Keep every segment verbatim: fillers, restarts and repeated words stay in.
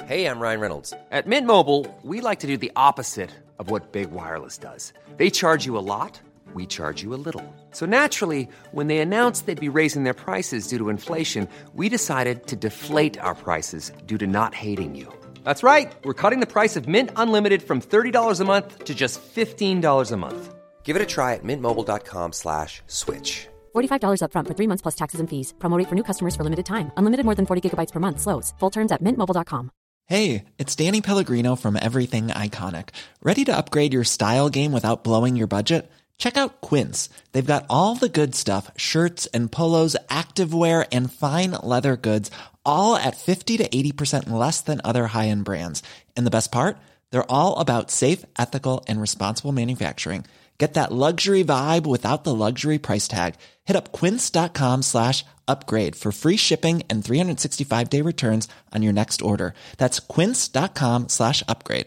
Hey, I'm Ryan Reynolds. At Mint Mobile, we like to do the opposite of what Big Wireless does. They charge you a lot, we charge you a little. So naturally, when they announced they'd be raising their prices due to inflation, we decided to deflate our prices due to not hating you. That's right. We're cutting the price of Mint Unlimited from thirty dollars a month to just fifteen dollars a month. Give it a try at mintmobile.com slash switch. forty-five dollars up front for three months plus taxes and fees. Promo rate for new customers for limited time. Unlimited more than forty gigabytes per month. Slows full terms at mint mobile dot com. Hey, it's Danny Pellegrino from Everything Iconic. Ready to upgrade your style game without blowing your budget? Check out Quince. They've got all the good stuff, shirts and polos, activewear, and fine leather goods, all at fifty to eighty percent less than other high-end brands. And the best part? They're all about safe, ethical, and responsible manufacturing. Get that luxury vibe without the luxury price tag. Hit up quince.com slash upgrade for free shipping and three sixty-five day returns on your next order. That's quince.com slash upgrade.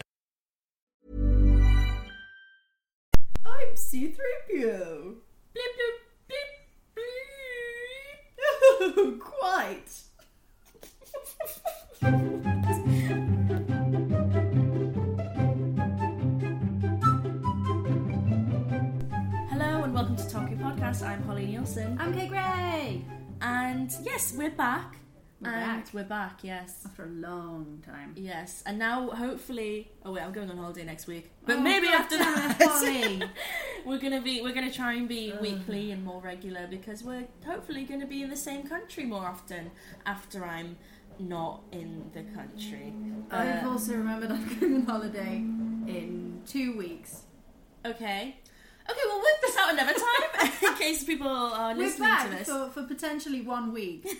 I'm C three P O. Blip, blip, blip, blip. Oh, quite. Hello and welcome to Talkie Podcast. I'm Holly Nielsen. I'm Kay Gray. And yes, we're back. We're and back. we're back, yes. After a long time. Yes. And now hopefully oh wait, I'm going on holiday next week. But Oh, maybe God after damn that it, Holly. we're gonna be we're gonna try and be Ugh. weekly and more regular because we're hopefully gonna be in the same country more often after I'm not in the country. I've Uh, also remembered I'm going on holiday in two weeks. Okay. Okay, we'll work this out another time in case people are We're listening back to this. for, for potentially one week.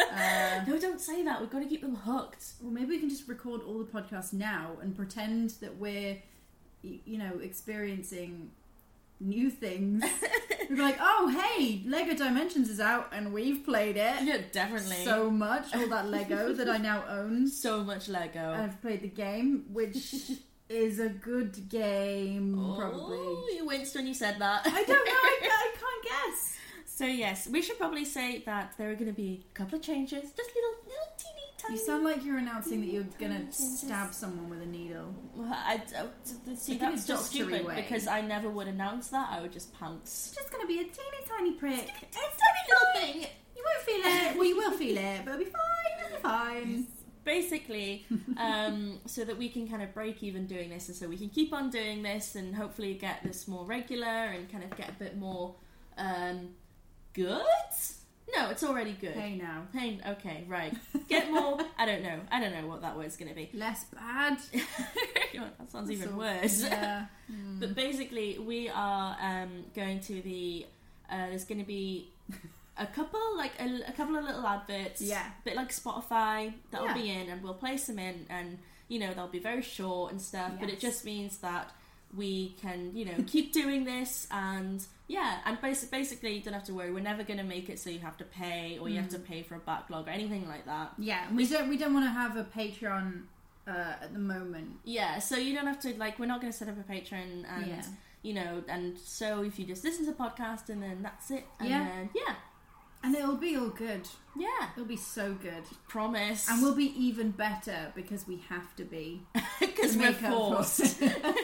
uh, No, don't say that. We've got to keep them hooked. well, maybe we can just record all the podcasts now and pretend that we're, y- you know, experiencing new things. We'd be like, oh, hey, Lego Dimensions is out and we've played it. Yeah, definitely. So much. All that Lego that I now own. So much Lego. I've played the game, which is a good game, probably. Oh, you winced when you said that. I don't know, I, I can't guess. So yes, we should probably say that there are going to be a couple of changes. Just little, little teeny tiny... You sound like you're announcing that you're going to changes. stab someone with a needle. Well, I, I, see, Like in that's a just doctory stupid way. because I never would announce that. I would just pounce. It's just going to be a teeny tiny prick. It's a tiny little thing. You won't feel it. Well, you will feel it, but it'll be fine. It'll be fine. Basically, um, so that we can kind of break even doing this, and so we can keep on doing this, and hopefully get this more regular, and kind of get a bit more um, good. No, it's already good. Hey now. Hey, okay, right. Get more. I don't know. I don't know what that word's going to be. Less bad. That sounds even So- worse. Yeah. But basically, we are um, going to the. Uh, there's going to be a couple, like a, a couple of little adverts. Yeah. A bit like Spotify that'll Yeah. be in, and we'll place them in, and you know they'll be very short and stuff. But it Yes. just means that we can, you know, keep doing this, and yeah, and basi- basically you don't have to worry. We're never going to make it so you have to pay, or you have to pay for a backlog or anything like that. Yeah, and we don't, we don't want to have a Patreon uh, at the moment. Yeah, so you don't have to, like, we're not going to set up a Patreon, and Yeah. you know, and so if you just listen to the podcast and then that's it, and Yeah. then yeah, And it'll be all good. yeah, It'll be so good. promise, And we'll be even better because we have to be. because to we're make up for- forced.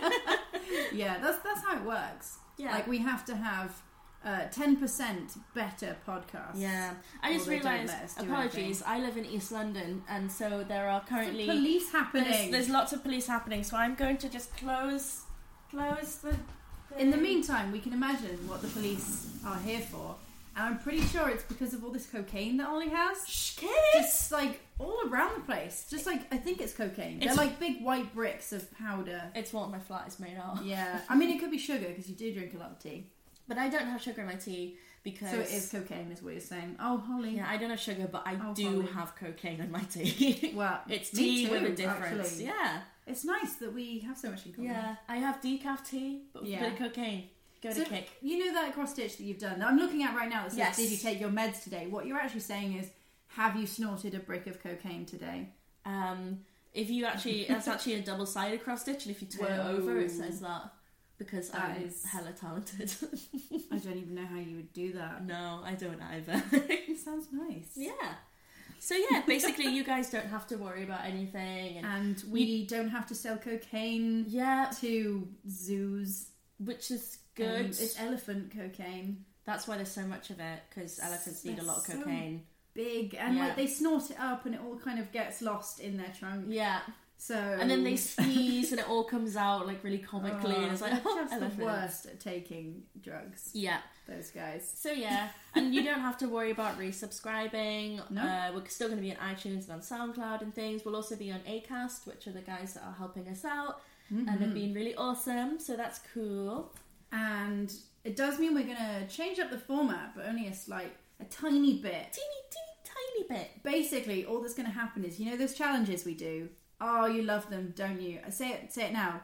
Yeah, that's that's how it works. Yeah. Like we have to have uh, ten percent better podcasts. Yeah, I Or just they don't realised. let us do Apologies, I live in East London, and so there are currently The police happening. there's, there's lots of police happening. So I'm going to just close, close the. In the meantime, we can imagine what the police are here for. And I'm pretty sure it's because of all this cocaine that Ollie has. Shh, kids! Just like all around the place. Just like, I think it's cocaine. It's- They're like big white bricks of powder. It's what my flat is made of. Yeah. I mean, it could be sugar because you do drink a lot of tea. But I don't have sugar in my tea because. So it is cocaine, is what you're saying. Oh, Holly. Yeah, I don't have sugar, but I Oh, do Holly. have cocaine in my tea. Well, it's me tea too, with a difference. actually. Yeah, It's nice that we have so much in common. yeah. I have decaf tea, but with Yeah. a bit of cocaine. Go So, to kick. you know that cross stitch that you've done that I'm looking at right now that says, Yes. did you take your meds today? What you're actually saying is, have you snorted a brick of cocaine today? Um, if you actually, that's actually a double-sided cross stitch, and if you turn it over, it says that because That I'm is- hella talented. I don't even know how you would do that. No, I don't either. It sounds nice. Yeah. So yeah, basically you guys don't have to worry about anything. And, and we you, don't have to sell cocaine yeah, to zoos. Which is good. Um, it's elephant cocaine. That's why there's so much of it, because elephants need a lot of cocaine. So big, and yeah. like they snort it up and it all kind of gets lost in their trunk. Yeah. So and then they sneeze and it all comes out like really comically, oh, and it's like oh, just elephants. the worst at taking drugs. Yeah, those guys. So yeah, and you don't have to worry about resubscribing. No, uh, we're still going to be on iTunes and on SoundCloud and things. We'll also be on Acast, which are the guys that are helping us out, mm-hmm. and have been really awesome. So that's cool. And it does mean we're going to change up the format, but only a slight, a tiny bit, teeny, teeny, tiny bit. Basically, all that's going to happen is, you know, those challenges we do. Oh, you love them, don't you? I say it, say it now.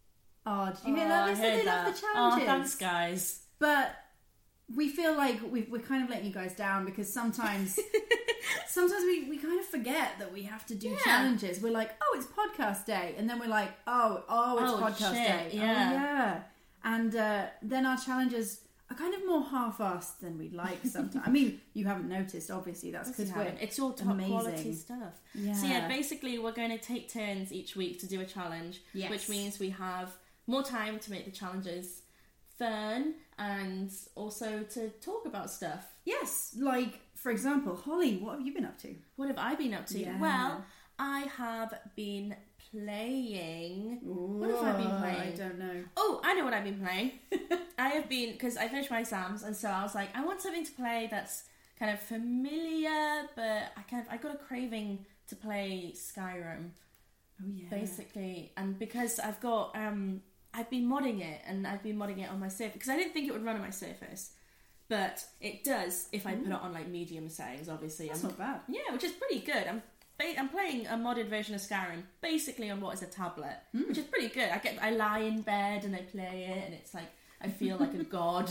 Oh, did you hear oh, that? They I said they that. love the challenges. Oh, thanks, guys. But we feel like we've, we're kind of letting you guys down because sometimes, sometimes we, we kind of forget that we have to do yeah. challenges. We're like, oh, it's podcast day, and then we're like, oh, oh, it's oh, podcast shit. day. Yeah, oh, yeah. And uh, then our challenges are kind of more half-assed than we'd like sometimes. I mean, you haven't noticed, obviously. That's because we're It's all top amazing. quality stuff. Yeah. So yeah, basically we're going to take turns each week to do a challenge, yes. which means we have more time to make the challenges fun and also to talk about stuff. Yes, like, for example, Holly, what have you been up to? What have I been up to? Yeah. Well, I have been playing... Ooh, what have I been playing? I don't know. Oh, I know what I've been playing. I have been, because I finished my exams, and so I was like, I want something to play that's kind of familiar, but I kind of, I got a craving to play Skyrim. Oh yeah. Basically, and because I've got, um, I've been modding it, and I've been modding it on my Surface, because I didn't think it would run on my Surface, but it does if I Ooh. put it on like medium settings, obviously. That's I'm, not bad. Yeah, which is pretty good. I'm I'm playing a modded version of Skyrim, basically on what is a tablet, mm. which is pretty good. I get, I lie in bed and I play it, and it's like I feel like a god.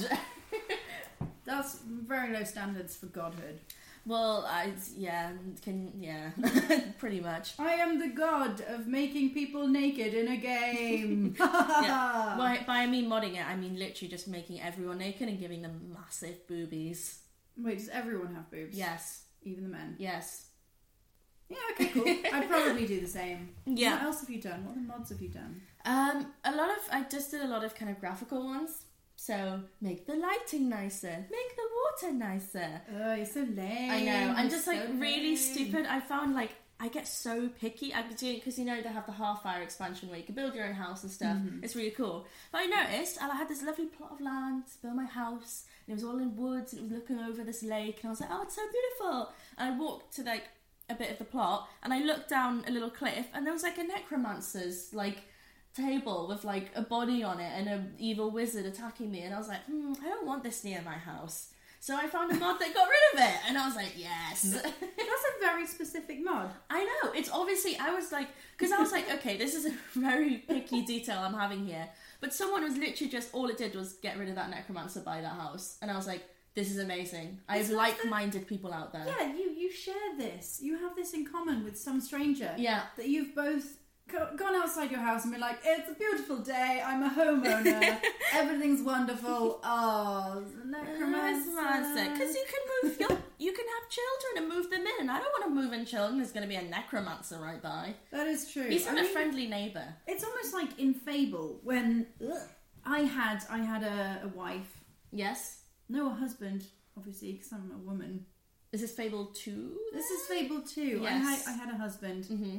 That's very low standards for godhood. Well, I yeah, can yeah, pretty much. I am the god of making people naked in a game. yeah. By by me modding it, I mean literally just making everyone naked and giving them massive boobies. Wait, does everyone have boobs? Yes, even the men. Yes. Yeah, okay, cool. I'd probably do the same. Yeah. What else have you done? What other mods have you done? Um, a lot of I just did a lot of kind of graphical ones. So make the lighting nicer, make the water nicer. Oh, you're so lame. I know. I'm just so like lame. really stupid. I found like I get so picky. I've been doing because you know they have the Halfire expansion where you can build your own house and stuff. Mm-hmm. It's really cool. But I noticed, and I had this lovely plot of land to build my house, and it was all in woods, and it was looking over this lake, and I was like, oh, it's so beautiful. And I walked to like a bit of the plot, and I looked down a little cliff, and there was like a necromancer's like table with like a body on it and an evil wizard attacking me, and I was like, hmm, I don't want this near my house. So I found a mod that got rid of it, and I was like, yes. That's a very specific mod. I know. It's obviously, I was like, because I was like, okay, this is a very picky detail I'm having here. But someone was literally just, all it did was get rid of that necromancer by that house. And I was like, this is amazing. I have like-minded people out there. Yeah, you, you share this. You have this in common with some stranger. Yeah. That you've both gone outside your house and been like, it's a beautiful day, I'm a homeowner, everything's wonderful. Oh, necromancer. Because you can move your, you can have children and move them in, and I don't want to move in children. There's going to be a necromancer right by. That is true. He's not I a mean, friendly neighbour. It's almost like in Fable when ugh, I had I had a, a wife. Yes. No, a husband, obviously, because I'm a woman. Is this Fable two? This is Fable two. Yes. I had, I had a husband. Mm-hmm.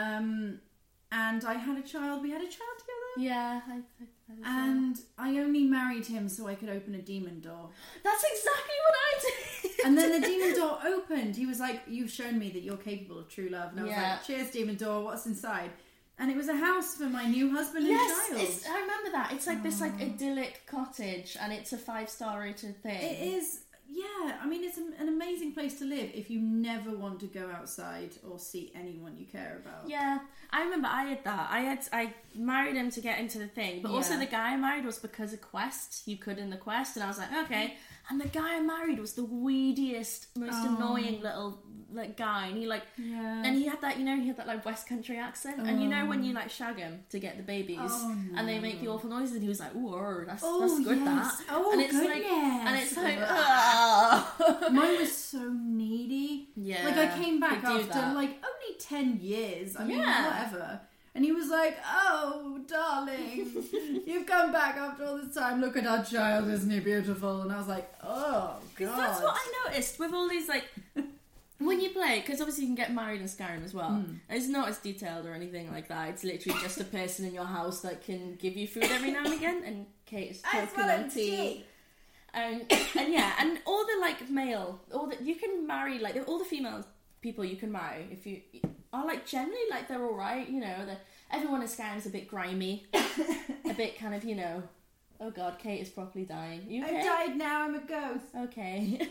Um, and I had a child. We had a child together. Yeah. I, I, and I only married him so I could open a demon door. That's exactly what I did. And then the demon door opened. He was like, you've shown me that you're capable of true love. And I was yeah. like, cheers, demon door. What's inside? And it was a house for my new husband and yes, child. Yes, I remember that. It's like oh. this like idyllic cottage, and it's a five-star rated thing. It is, yeah. I mean, it's an amazing place to live if you never want to go outside or see anyone you care about. Yeah, I remember I had that. I had I married him to get into the thing, but yeah. also the guy I married was because of Quest. You could in the Quest, and I was like, okay, And the guy I married was the weediest, most Oh. annoying little like guy, and he like, Yeah. and he had that, you know, he had that like West Country accent, and you know when you like shag him to get the babies, Oh, no. and they make the awful noises, and he was like, "Ooh, that's Oh, that's good, yes. that." Oh, and it's like, goodness. and it's like, Ugh. ah. Mine was so needy. Yeah, Like, I came back they do after, that. like, only ten years. I mean, Yeah. whatever. And he was like, oh, darling, you've come back after all this time. Look at our child, isn't he beautiful? And I was like, oh, God. That's what I noticed with all these, like, when you play, because obviously you can get married in Skyrim as well. Mm. It's not as detailed or anything like that. It's literally just a person in your house that can give you food every now and again. And Kate is I talking want on a tea. tea. And, and yeah, and all the, like, male, all the, you can marry, like, all the female people you can marry, if you, are, like, generally, like, they're alright, you know, they're, everyone in Skyrim's a bit grimy, a bit kind of, you know, oh god, Kate is properly dying. You okay? I died now, I'm a ghost. Okay.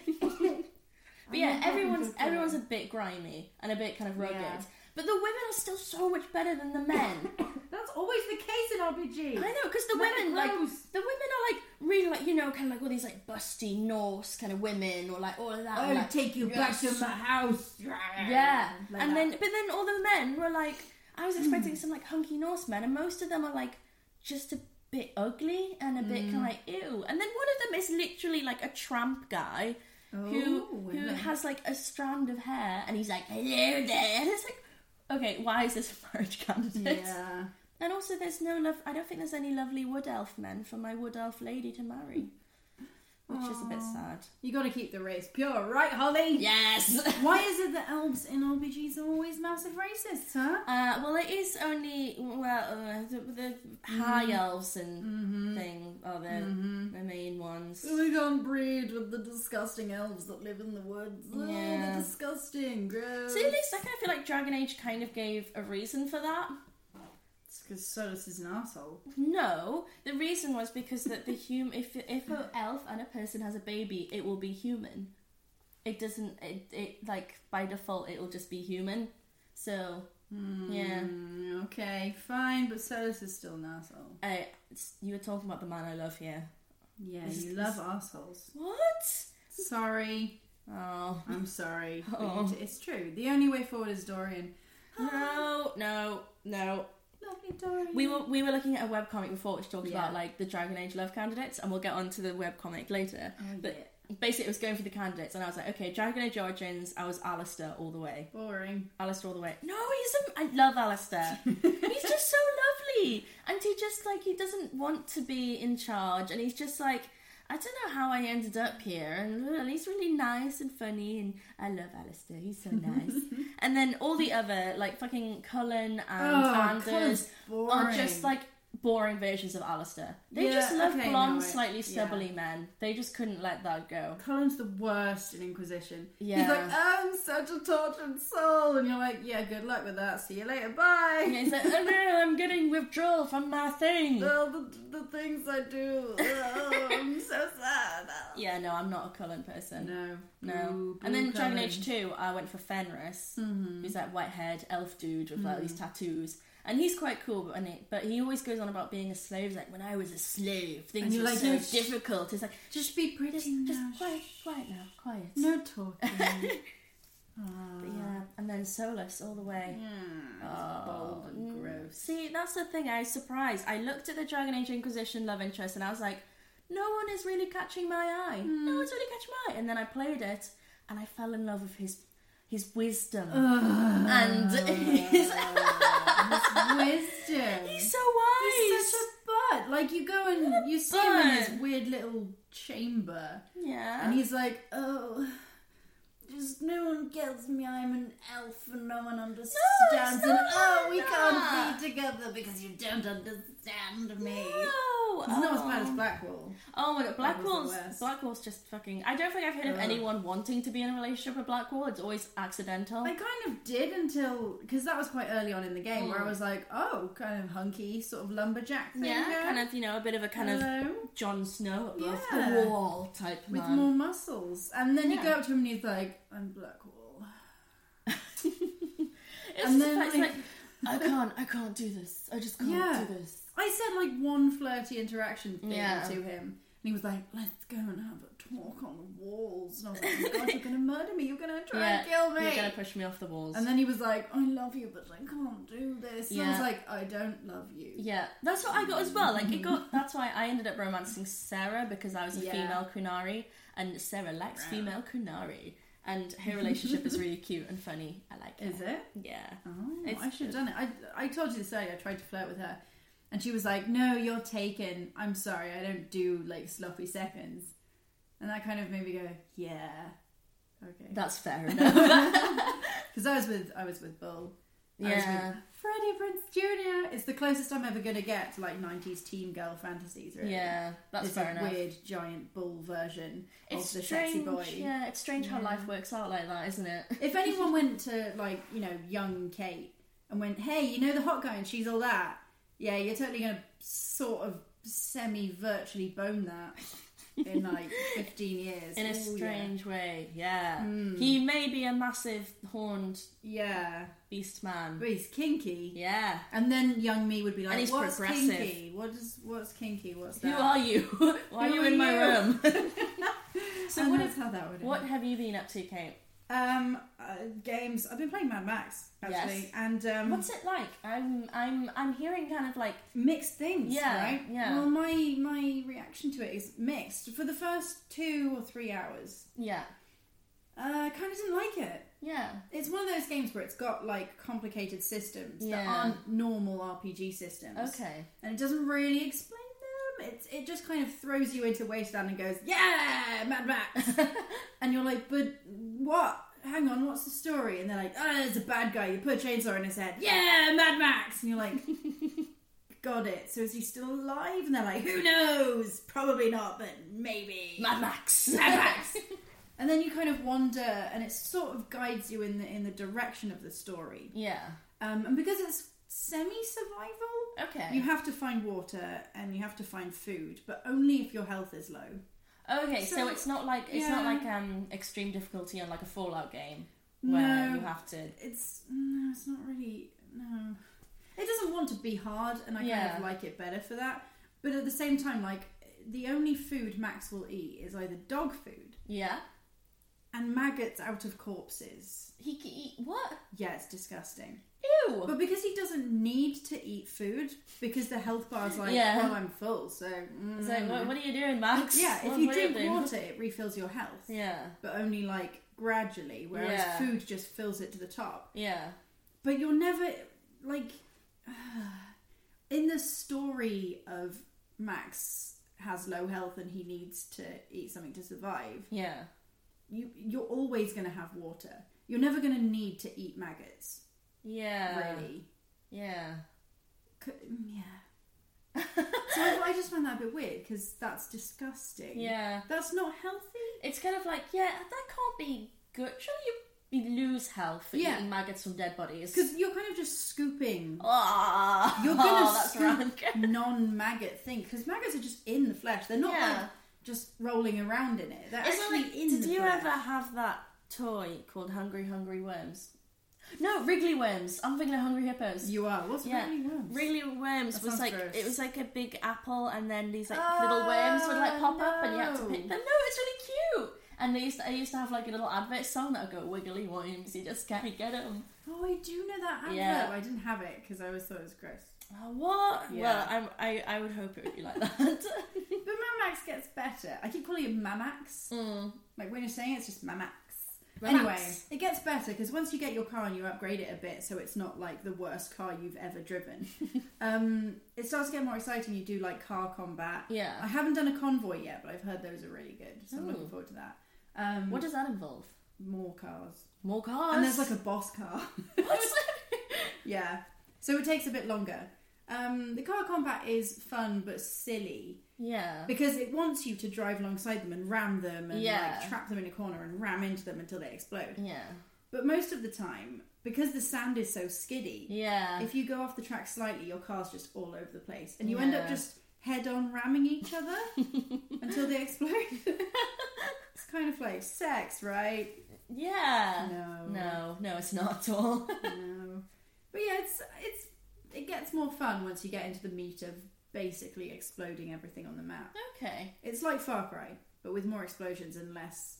But I'm yeah, not talking everyone's to a everyone's a girl. bit grimy and a bit kind of rugged. Yeah. But the women are still so much better than the men. That's always the case in R P Gs. I know, because the Men are women, like, gross. the women are, like, really, like, you know, kind of like all these, like, busty Norse kind of women, or, like, all of that. I'll like, take you back yes. to my house. Yeah. Like and that. then, but then all the men were, like, I was expecting some, like, hunky Norse men, and most of them are, like, just a bit ugly and a bit kind of like, ew. And then one of them is literally, like, a tramp guy who Oh, who yeah. has, like, a strand of hair, and he's like, hello there. And it's like, okay, why is this a marriage candidate? Yeah. And also, there's no love. I don't think there's any lovely wood elf men for my wood elf lady to marry, which is a bit sad. You gotta keep the race pure, right, Holly? Yes. Why is it that elves in R P Gs are always massive racists, huh? Uh, well, it is only well uh, the, the high elves and thing are the the main ones. We can't breed with the disgusting elves that live in the woods. Oh, Yeah. they're disgusting, gross. See, at least I kind of feel like Dragon Age kind of gave a reason for that. It's because Solus is an asshole. No, the reason was because that the hum if if an elf and a person has a baby, it will be human. It doesn't. It, it like by default, it will just be human. So yeah. Mm, okay, fine, but Solus is still an asshole. Uh, it's- you were talking about the man I love here. Yeah, Is- you is- love assholes. What? Sorry. Oh I'm sorry. but Oh. you- It's true. The only way forward is Dorian. no, no, no. Lovely Dorian. We were we were looking at a webcomic before which talks Yeah. about like the Dragon Age love candidates, and we'll get onto the webcomic later. Oh, but yeah. basically, it was going for the candidates, and I was like, okay, Dragon Age Origins. I was Alistair all the way. Boring. Alistair all the way. No, he's a, I love Alistair. He's just so lovely, and he just like he doesn't want to be in charge, and he's just like. I don't know how I ended up here, and he's really nice and funny, and I love Alistair, he's so nice. And then all the other, like fucking Cullen and Oh, Anders Cullen's are just boring. like boring versions of Alistair. They Yeah, just love okay, blonde, no, I- slightly yeah. stubbly men. They just couldn't let that go. Cullen's the worst in Inquisition. Yeah. He's like, I'm such a tortured soul. And you're like, yeah, good luck with that. See you later. Bye. And he's like, oh no, I'm getting withdrawal from my thing. Oh, the, the things I do. Oh, I'm so sad. Yeah, no, I'm not a Cullen person. No. No. Boo, And then boo Dragon Cullen. Age two, I went for Fenris, Mm-hmm. who's that white-haired elf dude with like these tattoos. And he's quite cool, but, and he, but he always goes on about being a slave. He's like, when I was a slave, things And you're were like, so no, sh- difficult. It's like, Just be pretty just, now. just quiet, quiet now, quiet. No talking. But yeah, and then Solus all the way. Yeah, bold and gross. See, that's the thing. I was surprised. I looked at the Dragon Age Inquisition love interest, and I was like, no one is really catching my eye. No one's really catching my eye. And then I played it, and I fell in love with his his wisdom and his. Wisdom. He's so wise. He's such a butt. Like, you go and you see him in this weird little chamber, yeah. and he's like, oh, just no one gets me. I'm an elf and no one understands. it's and not oh, we like can't that. be together because you don't understand me. No. It's not as bad as Oh. Blackwall. Oh my god, Blackwall's the worst. Blackwall's just fucking. I don't think I've heard of Ugh. anyone wanting to be in a relationship with Blackwall. It's always accidental. I kind of did until, because that was quite early on in the game, where I Mm. was like, oh, kind of hunky, sort of lumberjack thing. yeah, going. kind of, you know, a bit of a kind of Hello? Jon Snow above Yeah. the wall type With man. more muscles. And then you Yeah. go up to him and he's like, I'm Blackwall. It's And just then, like, it's like- like, I can't, I can't do this. I just can't Yeah. do this. I said like one flirty interaction thing Yeah. to him. And he was like, let's go and have a talk on the walls. And I was like, oh my god, you're going to murder me. You're going to try Yeah, and kill me. You're going to push me off the walls. And then he was like, I love you, but I can't do this. And I was Yeah. like, I don't love you. Yeah, that's what I got as well. Like, it got. That's why I ended up romancing Sarah, because I was a Yeah. female Kunari, and Sarah likes female Kunari. And her relationship is really cute and funny. I like it. Is it? Yeah. Oh, It's I should have good. done it. I, I told you this earlier. I tried to flirt with her. And she was like, no, you're taken. I'm sorry, I don't do, like, sloppy seconds. And that kind of made me go, yeah. Okay. That's fair enough. Because I was with I was with Bull. I was Yeah. with Freddie Prinze Junior It's the closest I'm ever going to get to, like, nineties teen girl fantasies, really. Yeah, that's it's fair a enough. weird, giant Bull version It's of the strange. sexy boy. Yeah, it's strange how life works out like that, isn't it? If anyone went to, like, you know, young Kate and went, hey, you know the hot guy and she's all that, yeah, you're totally going to sort of semi-virtually bone that in, like, fifteen years. In a Ooh, strange way, yeah. Hmm. He may be a massive horned Yeah. yeah. beast man. But he's kinky. Yeah. And then young me would be like, And he's what's progressive. kinky? What is, what's kinky? What's Who that? are you? Why Who are you are in my you? room? so And what, that's have, how that would what end. have you been up to, Kate? Um, uh, games. I've been playing Mad Max, actually. Yes. And, um... What's it like? I'm I'm I'm hearing kind of like mixed things, Yeah, right? yeah. Well, my my reaction to it is mixed. For the first two or three hours, yeah. uh, I kind of didn't like it. Yeah. It's one of those games where it's got, like, complicated systems that Yeah. aren't normal R P G systems. Okay. And it doesn't really explain them. It's, it just kind of throws you into the wasteland and goes, yeah, Mad Max! And you're like, but what? Hang on, what's the story? And they're like, oh, there's a bad guy. You put a chainsaw in his head. Yeah, Mad Max! And you're like, got it. So is he still alive? And they're like, who knows? Probably not, but maybe. Mad Max. Mad Max! And then you kind of wander, and it sort of guides you in the in the direction of the story. Yeah. Um, and because it's semi-survival, Okay. you have to find water and you have to find food, but only if your health is low. Okay, so, So, it's not like it's not yeah. like um extreme difficulty on like a Fallout game where No. you have to. It's no, it's not really no. It doesn't want to be hard, and I Yeah. kind of like it better for that. But at the same time, like, the only food Max will eat is either dog food Yeah. and maggots out of corpses. He can eat what? Yeah, it's disgusting. Ew. But because he doesn't need to eat food, because the health bar's like, Yeah. well, I'm full, so... Mm. So what, what are you doing, Max? Yeah, if What- you what are drink doing? water, it refills your health. Yeah. But only, like, gradually, whereas Yeah. food just fills it to the top. Yeah. But you're never, like... in the story of Max has low health and he needs to eat something to survive, Yeah. you, you're always going to have water. You're never going to need to eat maggots, Yeah. really. Yeah. C- Yeah. So I, I just find that a bit weird because that's disgusting. Yeah. That's not healthy. It's kind of like, yeah, that can't be good. Surely you, you lose health for Yeah. eating maggots from dead bodies. Because you're kind of just scooping. Ah, You're gonna oh, that's scoop rank. non-maggot thing because maggots are just in the flesh. They're not Yeah. like just rolling around in it. They're Isn't actually like, in did the you flesh. ever have that toy called Hungry Hungry Worms? No, Wriggly Worms. I'm thinking of Hungry Hippos. You are. What's Yeah, really worms? Wriggly Worms That was sounds like gross. it was like a big apple, and then these like Oh, little worms would like pop up, and you had to no. pick them. No, it's really cute. And they used to, I used to have like a little advert song that would go Wiggly Worms. You just can't get them. Oh, I do know that advert. Yeah. I didn't have it because I always thought it was gross. Oh, what? Yeah. Well, I'm, I I would hope it would be like that. But Mamax gets better. I keep calling it Mamax. mm. Like when you're saying it, it's just Mamax. Mamax. Anyway, it gets better because once you get your car and you upgrade it a bit so it's not like the worst car you've ever driven, um, it starts to get more exciting. You do like car combat. Yeah. I haven't done a convoy yet, but I've heard those are really good. So I'm Ooh. looking forward to that. Um, What does that involve? more cars. More cars. And there's like a boss car. What? Yeah. So it takes a bit longer. Um, the car combat is fun but silly yeah. because it wants you to drive alongside them and ram them and Yeah. like trap them in a corner and ram into them until they explode. Yeah. But most of the time, because the sand is so skiddy, Yeah. if you go off the track slightly, your car's just all over the place and you end up Yeah. just head-on ramming each other until they explode. It's kind of like sex, right? Yeah. No. No, no, it's not at all. No. But yeah, it's it's it gets more fun once you get into the meat of basically exploding everything on the map. Okay. It's like Far Cry, but with more explosions and less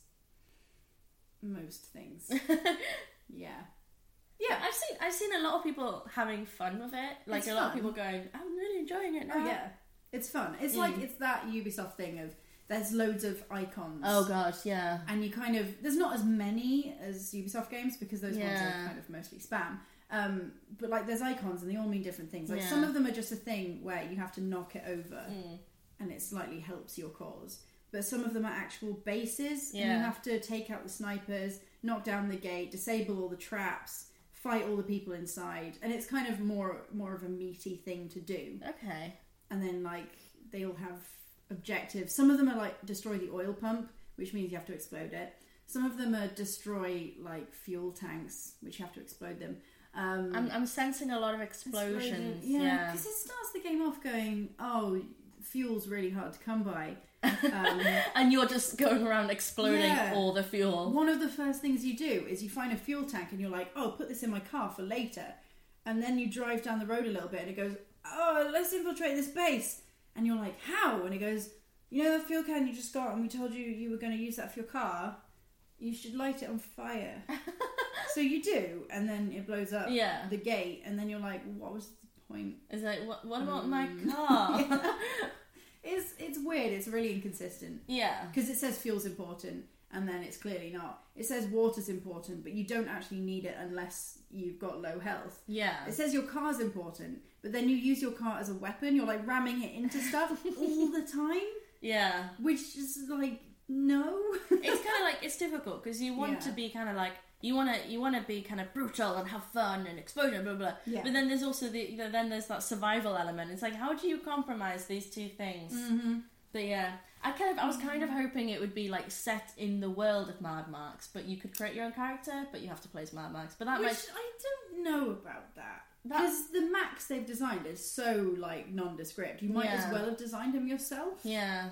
most things. Yeah. Yeah. I've seen I've seen a lot of people having fun with it. Like It's a lot fun. of people going, I'm really enjoying it now. Oh, yeah. It's fun. It's Mm. like, it's that Ubisoft thing of there's loads of icons. Oh god, yeah. And you kind of, there's not as many as Ubisoft games because those ones Yeah. are kind of mostly spam. Um, but like there's icons and they all mean different things. Like Yeah. some of them are just a thing where you have to knock it over Mm. and it slightly helps your cause. But some of them are actual bases and you Yeah. have to take out the snipers, knock down the gate, disable all the traps, fight all the people inside. And it's kind of more more of a meaty thing to do. Okay. And then like they all have objectives. Some of them are like destroy the oil pump, which means you have to explode it. Some of them are destroy like fuel tanks, which you have to explode them. Um, I'm I'm sensing a lot of explosions. yeah, Yeah. because it starts the game off going, oh, fuel's really hard to come by. Um, And you're just going around exploding Yeah. all the fuel. one of the first things you do is you find a fuel tank and you're like, oh, put this in my car for later. And then you drive down the road a little bit and it goes, oh, let's infiltrate this base. And you're like, how? And it goes, you know the fuel can you just got and we told you you were going to use that for your car? You should light it on fire. So you do, and then it blows up Yeah. the gate, and then you're like, what was the point? It's like, what, what about my Mm. car? It's it's weird, it's really inconsistent. Yeah. Because it says fuel's important, and then it's clearly not. It says water's important, but you don't actually need it unless you've got low health. Yeah. It says your car's important, but then you use your car as a weapon. You're like ramming it into stuff all the time, Yeah. which is like, no. It's kind of like, it's difficult because you want Yeah. to be kind of like, you want to you want to be kind of brutal and have fun and explosion, blah, blah, blah. Yeah. But then there's also the, you know, then there's that survival element. It's like, how do you compromise these two things? Mm-hmm. But yeah, I kind of, I was kind of hoping it would be like set in the world of Mad Max, but you could create your own character, but you have to play as Mad Max. But that Which might, I don't know about that. That- Because the Max they've designed is so, like, nondescript. You might Yeah. as well have designed him yourself. yeah.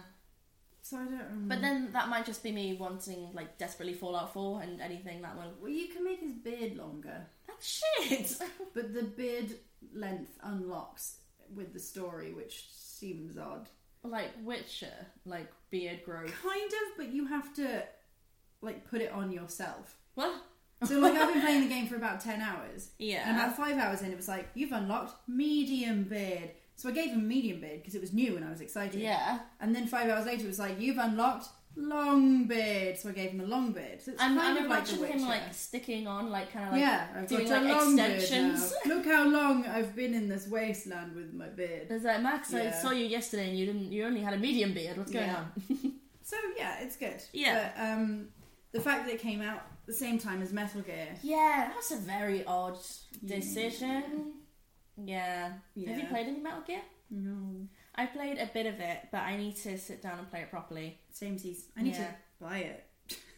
So I don't... But then that might just be me wanting like desperately Fallout four and anything that will. Well, you can make his beard longer. That's shit. But the beard length unlocks with the story, which seems odd. Like Witcher, like beard growth. Kind of, but you have to, like, put it on yourself. What? So, like, I've been playing the game for about ten hours. Yeah. And about five hours in, it was like, you've unlocked medium beard. So I gave him medium beard because it was new and I was excited. Yeah. And then five hours later, it was like, you've unlocked long beard. So I gave him a long beard. So it's I'm, kind I'm of like The imagining him Witcher. like sticking on, like kind of like yeah, I've doing got a like long extensions. beard now. Look how long I've been in this wasteland with my beard. There's like, Max, I Yeah. saw you yesterday and you didn't. You only had a medium beard. What's going Yeah. on? So yeah, it's good. Yeah. But um, the fact that it came out the same time as Metal Gear. Yeah, that's a very odd decision. Yeah. Yeah. Have you played any Metal Gear? No. I played a bit of it, but I need to sit down and play it properly. Samesies. I need Yeah. to buy it.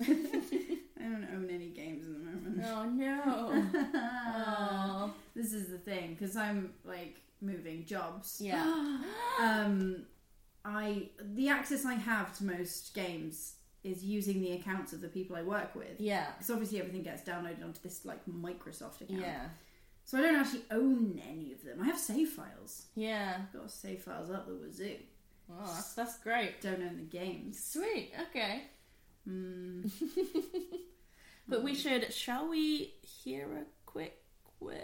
I don't own any games at the moment. Oh no. Oh. This is the thing, because I'm like moving jobs. Yeah. um, I the access I have to most games is using the accounts of the people I work with. Yeah. Because obviously everything gets downloaded onto this like Microsoft account. Yeah. So I don't actually own any of them. I have save files. Yeah. I've got save files up the wazoo. Oh, that's, that's great. Don't own the games. Sweet. Okay. Mm. But we should. Shall we hear a quick word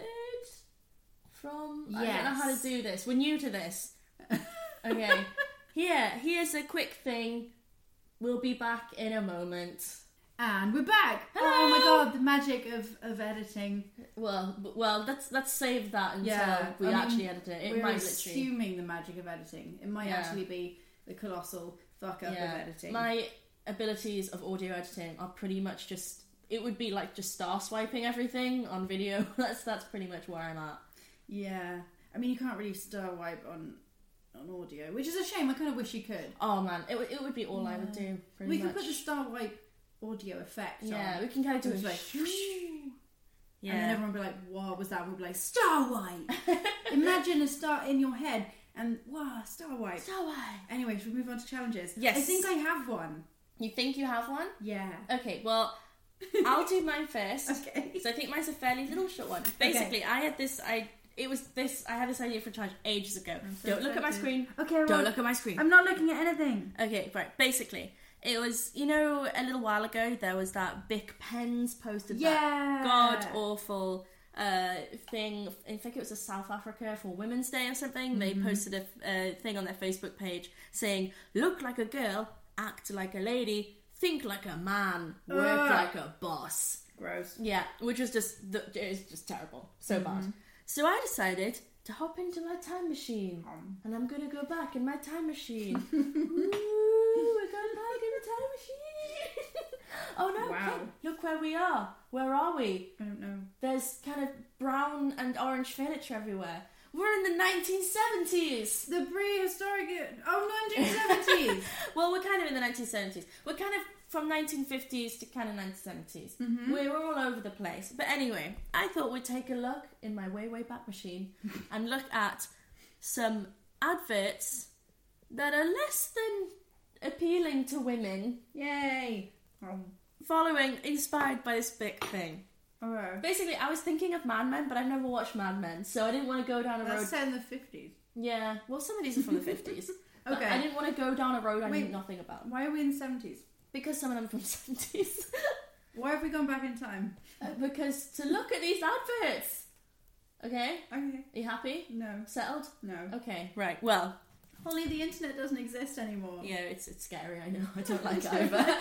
from? I don't know how to Yes. do this. We're new to this. Okay. Here. Here's a quick thing. We'll be back in a moment. And we're back. Hello. Oh my god, the magic of, of editing. Well, b- well, let's let's save that until Yeah, we I mean, actually edit it. It We're might literally. assuming the magic of editing. It might Yeah. actually be the colossal fuck up of editing. My abilities of audio editing are pretty much just. It would be like just star swiping everything on video. that's that's pretty much where I'm at. Yeah. I mean, you can't really star wipe on on audio, which is a shame. I kind of wish you could. Oh man, it would it would be all I would do. Pretty we much. could put the star wipe audio effect Yeah, on. we can kind of do It's it like, Yeah. and then everyone would be like, what was that? And we'd be like, star wipe! Imagine a star in your head and, wow, star wipe. So I. Anyway, should we move on to challenges? Yes. I think I have one. You think you have one? Yeah. Okay, well, I'll do mine first. Okay. So I think mine's a fairly little short one. Basically, I had this. I it was this. I had this idea for a charge ages ago. So Don't look at my excited. screen. Okay, Don't well, look at my screen. I'm not looking at anything. Okay, right. Basically, it was, you know, a little while ago there was that Bic Pens posted Yeah. that god awful uh, thing. I think it was a South Africa for Women's Day or something. Mm-hmm. They posted a uh, thing on their Facebook page saying, "Look like a girl, act like a lady, think like a man, work Ugh. like a boss." Gross. Yeah, which was just the, it was just terrible, so Mm-hmm. bad. So I decided to hop into my time machine, Um. and I'm gonna go back in my time machine. Ooh, we're going back in the time machine. Oh no! Wow. Look, look where we are. Where are we? I don't know. There's kind of brown and orange furniture everywhere. We're in the nineteen seventies. The prehistoric... Oh, nineteen seventies! Well, we're kind of in the nineteen seventies. We're kind of from nineteen fifties to kind of nineteen seventies. Mm-hmm. We're all over the place. But anyway, I thought we'd take a look in my way, way back machine and look at some adverts that are less than appealing to women, Yay! Um, following, inspired by this big thing. oh, Basically, I was thinking of Mad Men, but I've never watched Mad Men, so I didn't want to go down a road... that's set in the fifties. Yeah, well, some of these are from the fifties. But Okay. I didn't want to go down a road I Wait. knew nothing about. Why are we in the seventies? Because some of them are from the seventies. Why have we gone back in time? Because to look at these adverts. Okay? Okay. Are you happy? No. Settled? No. Okay, right. Well, Holly, the internet doesn't exist anymore. yeah, it's it's scary, I know. I don't like it either.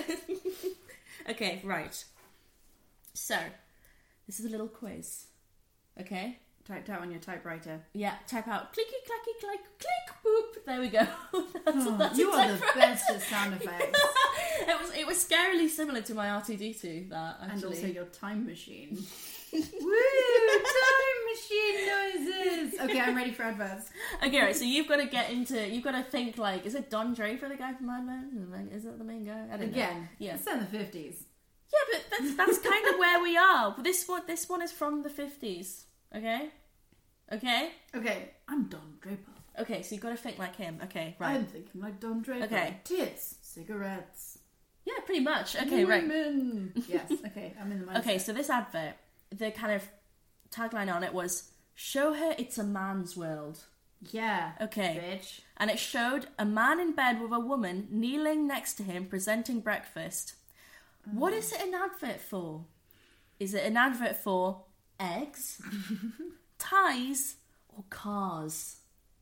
Okay, right. So, this is a little quiz. Okay? Typed out on your typewriter. Yeah, type out clicky clacky clack click boop. There we go. that's, Oh, that's you a are the typewriter. best at sound effects. It was it was scarily similar to my R two D two, that actually. And also your time machine. Woo! Time machine noises! Okay, I'm ready for adverts. Okay, right, so you've got to get into, you've got to think like, is it Don Draper, the guy from Mad Men? Is that the main guy? I don't know. Again, Yeah. it's set in the fifties. Yeah, but that's, that's kind of where we are. But this one, this one is from the fifties, okay? Okay? Okay, I'm Don Draper. Okay, so you've got to think like him. Okay, right. I'm thinking like Don Draper. Okay. Tits, cigarettes, Yeah, pretty much. Okay, right. women. Yes, okay, I'm in the mindset. Okay, so this advert, the kind of tagline on it was, "Show her it's a man's world." Yeah. Okay. Bitch. And it showed a man in bed with a woman kneeling next to him presenting breakfast. What is it an advert for? Is it an advert for eggs, ties, or cars?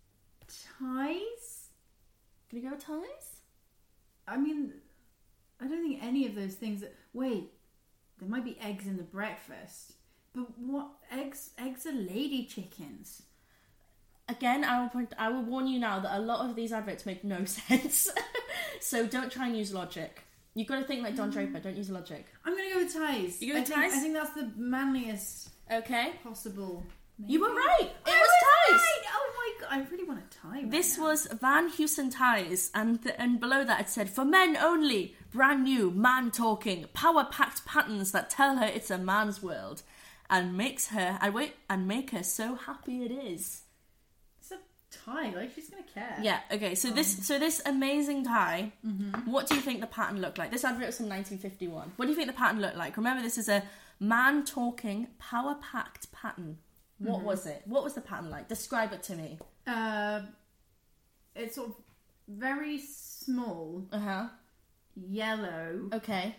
Ties? Can you go with ties? I mean, I don't think any of those things. That, wait, there might be eggs in the breakfast, but what eggs? Eggs are lady chickens. Again, I will point. I will warn you now that a lot of these adverts make no sense. So don't try and use logic. You've got to think like Don Draper. Don't use logic. I'm gonna go with ties. You go with I think, ties? I think that's the manliest Okay. possible. You were maybe. right. It I was ties. right! Oh my god! I really want a tie. Right This now. was Van Heusen ties, and th- and below that it said, "For men only, brand new, man talking, power-packed patterns that tell her it's a man's world, and makes her and wait and make her so happy it is." It's a tie. Like she's gonna care. Yeah. Okay. So this so this amazing tie. What do you think the pattern looked like? This advert was from nineteen fifty-one. What do you think the pattern looked like? Remember, this is a man talking, power-packed pattern. What was it? What was the pattern like? Describe it to me. Uh, it's sort of very small, Uh huh. yellow Okay.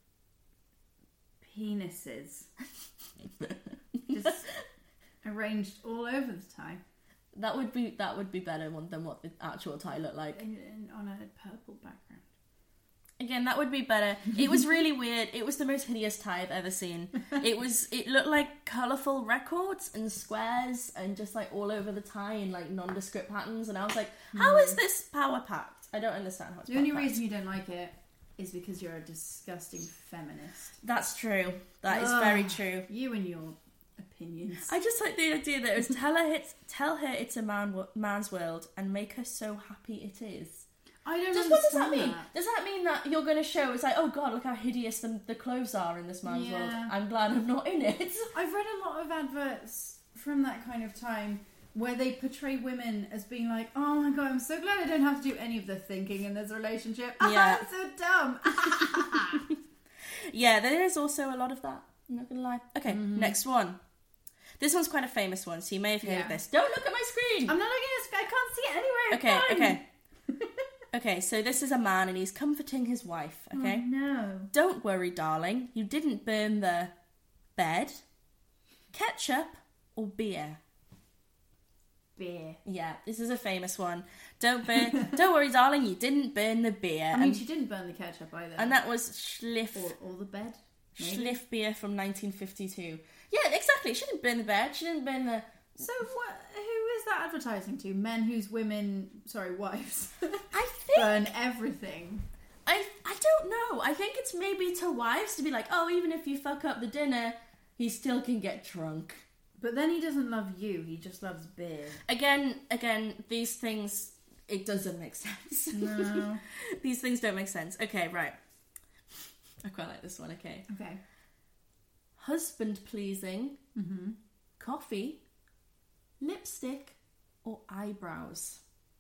penises, just arranged all over the tie, That would be that would be better one than what the actual tie looked like. and, and on a purple background. Again, that would be better. It was really weird. It was the most hideous tie I've ever seen. It was. It looked like colourful records and squares and just like all over the tie in like nondescript patterns. And I was like, how is this power packed? I don't understand how it's The only power-packed. reason you don't like it is because you're a disgusting feminist. That's true. That is Ugh. very true. You and your opinions. I just like the idea that it was tell her it's tell her it's a man man's world and make her so happy it is. I don't Just what does that understand mean? Does that mean that you're going to show it's like, oh god, look how hideous the, the clothes are in this man's Yeah. world. I'm glad I'm not in it. I've read a lot of adverts from that kind of time where they portray women as being like, oh my god, I'm so glad I don't have to do any of the thinking in this relationship. Yeah. I'm so dumb. Yeah, there is also a lot of that. I'm not gonna lie. Okay, next one. This one's quite a famous one, so you may have heard Yeah. of this. Don't look at my screen! I'm not looking at this. I can't see it anywhere. Okay, Fine. okay. Okay, so this is a man and he's comforting his wife, okay? Oh, no. Don't worry, darling. You didn't burn the bed, ketchup, or beer. Beer. Yeah, this is a famous one. Don't burn. Don't worry, darling. You didn't burn the beer. I mean, and, she didn't burn the ketchup either. and that was Schliff or, or the bed. Maybe. Schliff beer from nineteen fifty-two. Yeah, exactly. She didn't burn the bed. She didn't burn the. So what? Who is that advertising to? Men whose women, sorry, wives, I think. burn everything. I I don't know. I think it's maybe to wives to be like, oh, even if you fuck up the dinner, he still can get drunk. But then he doesn't love you. He just loves beer. Again, again, these things, it doesn't make sense. No. These things don't make sense. Okay, right. I quite like this one, okay. Okay. Husband pleasing, Mm-hmm. coffee, lipstick, or eyebrows.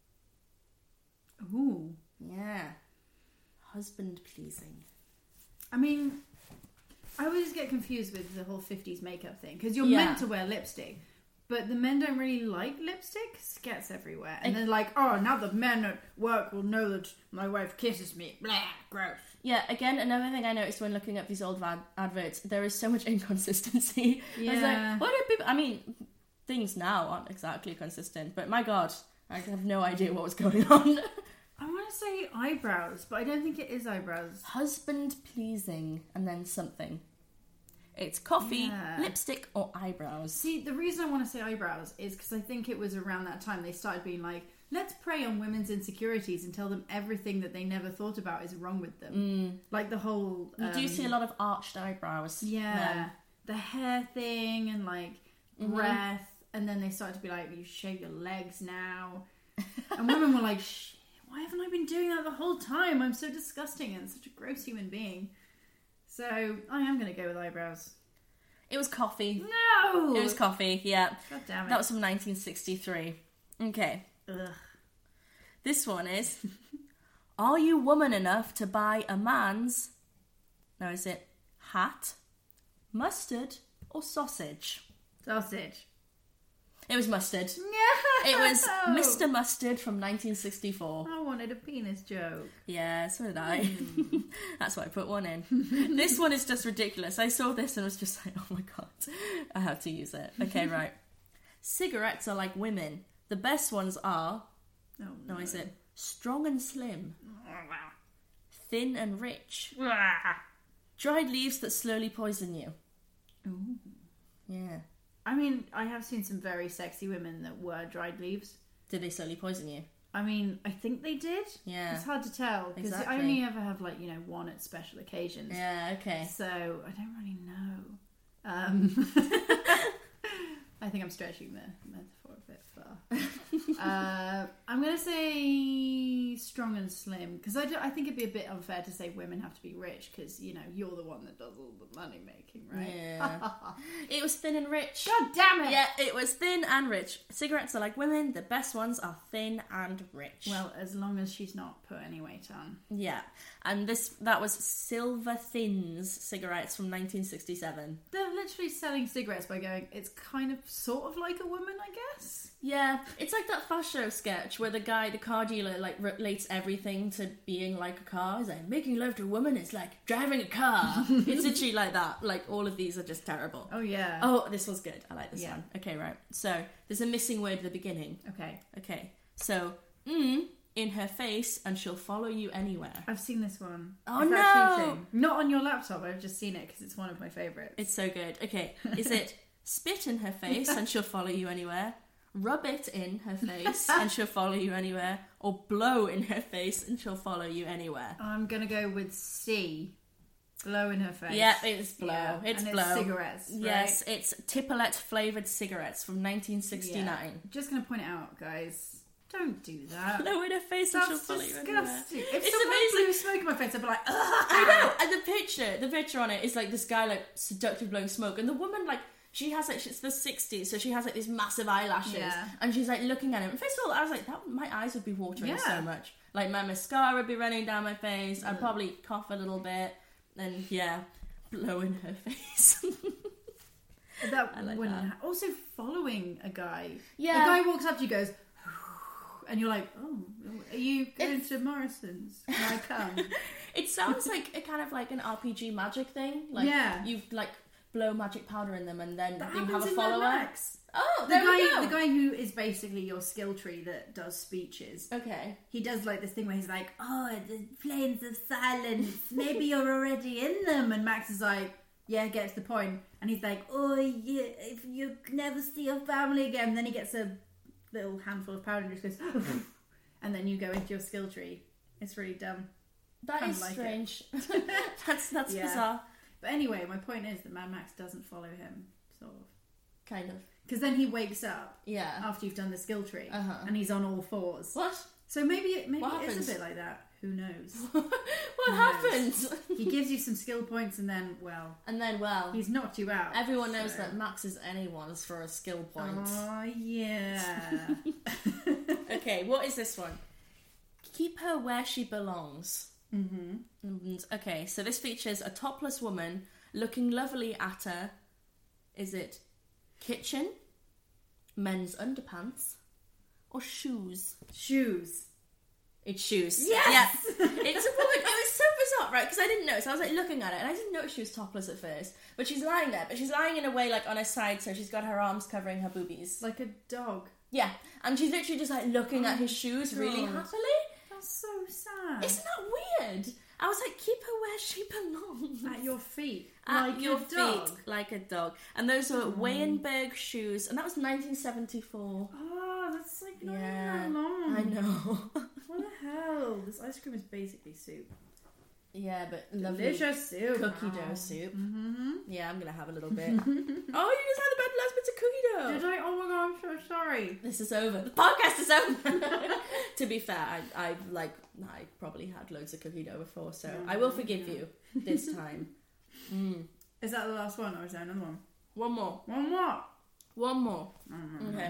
Ooh. Yeah. Husband pleasing. I mean, I always get confused with the whole fifties makeup thing because you're Yeah. meant to wear lipstick, but the men don't really like lipstick. It gets everywhere, and I- they're like, "Oh, now the men at work will know that my wife kisses me." Blah, gross. Yeah, again, another thing I noticed when looking up these old ad- adverts, there is so much inconsistency. I was Yeah. like, what do people... I mean, things now aren't exactly consistent, but my God, I have no idea what was going on. I want to say eyebrows, but I don't think it is eyebrows. Husband pleasing, and then something. It's coffee, Yeah. lipstick, or eyebrows. See, the reason I want to say eyebrows is because I think it was around that time they started being like, let's prey on women's insecurities and tell them everything that they never thought about is wrong with them. Like the whole... You do um, see a lot of arched eyebrows. Yeah. then. The hair thing and like Mm-hmm. breath. And then they started to be like, you shave your legs now. And women were like, Shh, why haven't I been doing that the whole time? I'm so disgusting and such a gross human being. So I am going to go with eyebrows. It was coffee. No! It was coffee, yeah. God damn it. That was from nineteen sixty-three. Okay. Ugh. This one is, are you woman enough to buy a man's, now is it hat, mustard, or sausage? Sausage. It was mustard. No! It was Mister Mustard from nineteen sixty-four. I wanted a penis joke. Yeah, so did I. That's why I put one in. This one is just ridiculous. I saw this and was just like, oh my God, I have to use it. Okay, right. Cigarettes are like women. The best ones are, Oh, now is it strong and slim, thin and rich, dried leaves that slowly poison you. Ooh. Yeah. I mean, I have seen some very sexy women that were dried leaves. Did they slowly poison you? I mean, I think they did. Yeah. It's hard to tell because Exactly. I only ever have like, you know, one at special occasions. Yeah, okay. So I don't really know. Um, I think I'm stretching the metaphor a bit far. uh, I'm going to say strong and slim because I, do- I think it'd be a bit unfair to say women have to be rich because, you know, you're the one that does all the money making, right? Yeah. It was thin and rich. God damn it! Yeah, it was thin and rich. Cigarettes are like women. The best ones are thin and rich. Well, as long as she's not put any weight on. yeah. And this that was Silver Thins cigarettes from nineteen sixty-seven. They're literally selling cigarettes by going, it's kind of sort of like a woman, I guess. Yeah, it's like that Fast Show sketch where the guy, the car dealer, like relates everything to being like a car. He's like, making love to a woman is like driving a car. It's literally like that. Like all of these are just terrible. Oh, yeah. Oh, this was good. I like this Yeah. one. Okay, right. So there's a missing word at the beginning. Okay. Okay, so mm in her face, and she'll follow you anywhere. I've seen this one. Oh, I've no! actually seen- Not on your laptop, I've just seen it because it's one of my favourites. It's so good. Okay, is it spit in her face and she'll follow you anywhere? Rub it in her face and she'll follow you anywhere? Or blow in her face and she'll follow you anywhere? I'm going to go with C. Blow in her face. Yeah, it's blow. Yeah, It's and blow. It's cigarettes. Right? Yes, it's Tipolette flavoured cigarettes from nineteen sixty-nine. Yeah. Just going to point it out, guys. Don't do that. Blow in her face and she'll That's follow you anywhere. disgusting. If It's someone amazing. blew smoke in my face, I'd be like, ugh. I know. And the picture, the picture on it is like this guy like seductively blowing smoke, and the woman like she has like it's the sixties, so she has like these massive eyelashes, Yeah. and she's like looking at him. And first of all, I was like, that my eyes would be watering Yeah. so much. Like my mascara would be running down my face. I'd probably cough a little bit, and yeah, blow in her face. That I like wouldn't that. ha- also following a guy. Yeah. A guy walks up to you, goes, and you're like, oh, are you going It's- to Morrison's? Can I come? It sounds like a kind of like an R P G magic thing. Like Yeah. you like blow magic powder in them and then That you have happens a in Mad follower. Max. Oh, The there guy, we go. the guy who is basically your skill tree that does speeches. Okay. He does like this thing where he's like, oh, the plains of silence, maybe you're already in them. And Max is like, yeah, get to the point. And he's like, oh, yeah, if you never see your family again. And then he gets a little handful of powder and just goes, and then you go into your skill tree. It's really dumb. That Kinda is like it. strange. that's that's Yeah. bizarre. But anyway, my point is that Mad Max doesn't follow him, sort of. Kind of. Because then he wakes up Yeah. after you've done the skill tree, Uh-huh. and he's on all fours. What? So maybe it, maybe What it is happens? a bit like that. Who knows? what knows? happens? He gives you some skill points, and then, well, And then, well, he's knocked you out. everyone knows so- that Max is anyone's for a skill point. Oh, yeah. Okay, what is this one? Keep her where she belongs. Mm-hmm. Okay, so this features a topless woman looking lovely at a, is it kitchen, men's underpants, or shoes? Shoes. It's shoes. Yes! Yeah. It's a woman. It was so bizarre, right? Because I didn't know. So I was like looking at it, and I didn't know she was topless at first. But she's lying there. But she's lying in a way like on her side, so she's got her arms covering her boobies. Like a dog. Yeah, and she's literally just like looking at his shoes really God. happily. That's so sad. Isn't that weird? I was like, keep her where she belongs. At your feet. At like your a dog. feet, like a dog. And those are Wayenberg shoes, and that was nineteen seventy-four. Oh, that's like not Yeah, even that long. I know. What the hell? This ice cream is basically soup. Yeah, but lovely Delicious soup. cookie Wow. dough soup. Mm-hmm. Yeah, I'm gonna have a little bit. Oh, you just had the bad last bits of cookie dough. Did I? Oh my god, I'm so sorry. This is over. The podcast is over. To be fair, I, I like I probably had loads of cookie dough before, so I will forgive you this time. Mm. Is that the last one, or is there another one? One more. One more. One more. Okay.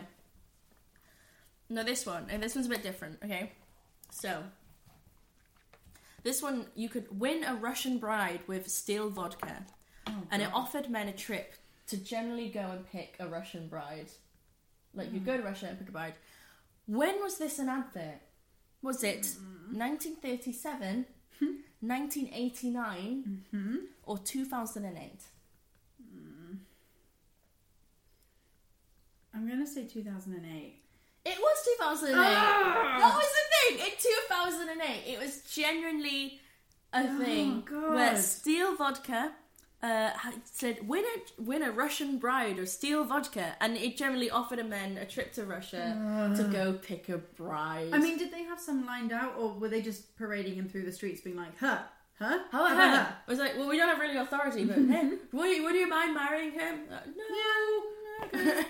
No, this one. And this one's a bit different, okay? So, this one, you could win a Russian bride with steel vodka. Oh, and it offered men a trip to generally go and pick a Russian bride. Like, you go to Russia and pick a bride. When was this an advert? Was it nineteen thirty-seven, nineteen eighty-nine, or two thousand eight? I'm gonna say two thousand eight. It was two thousand eight. Ah! That was the thing. In two thousand eight, it was genuinely a thing God. where steel vodka uh, had said win a win a Russian bride or steel vodka, and it generally offered a men a trip to Russia to go pick a bride. I mean, did they have some lined out, or were they just parading him through the streets, being like, "Huh, huh, how huh, about huh, her? I was like, well, we don't have really authority, but hey, would you, would you mind marrying him? Uh, no. Yeah.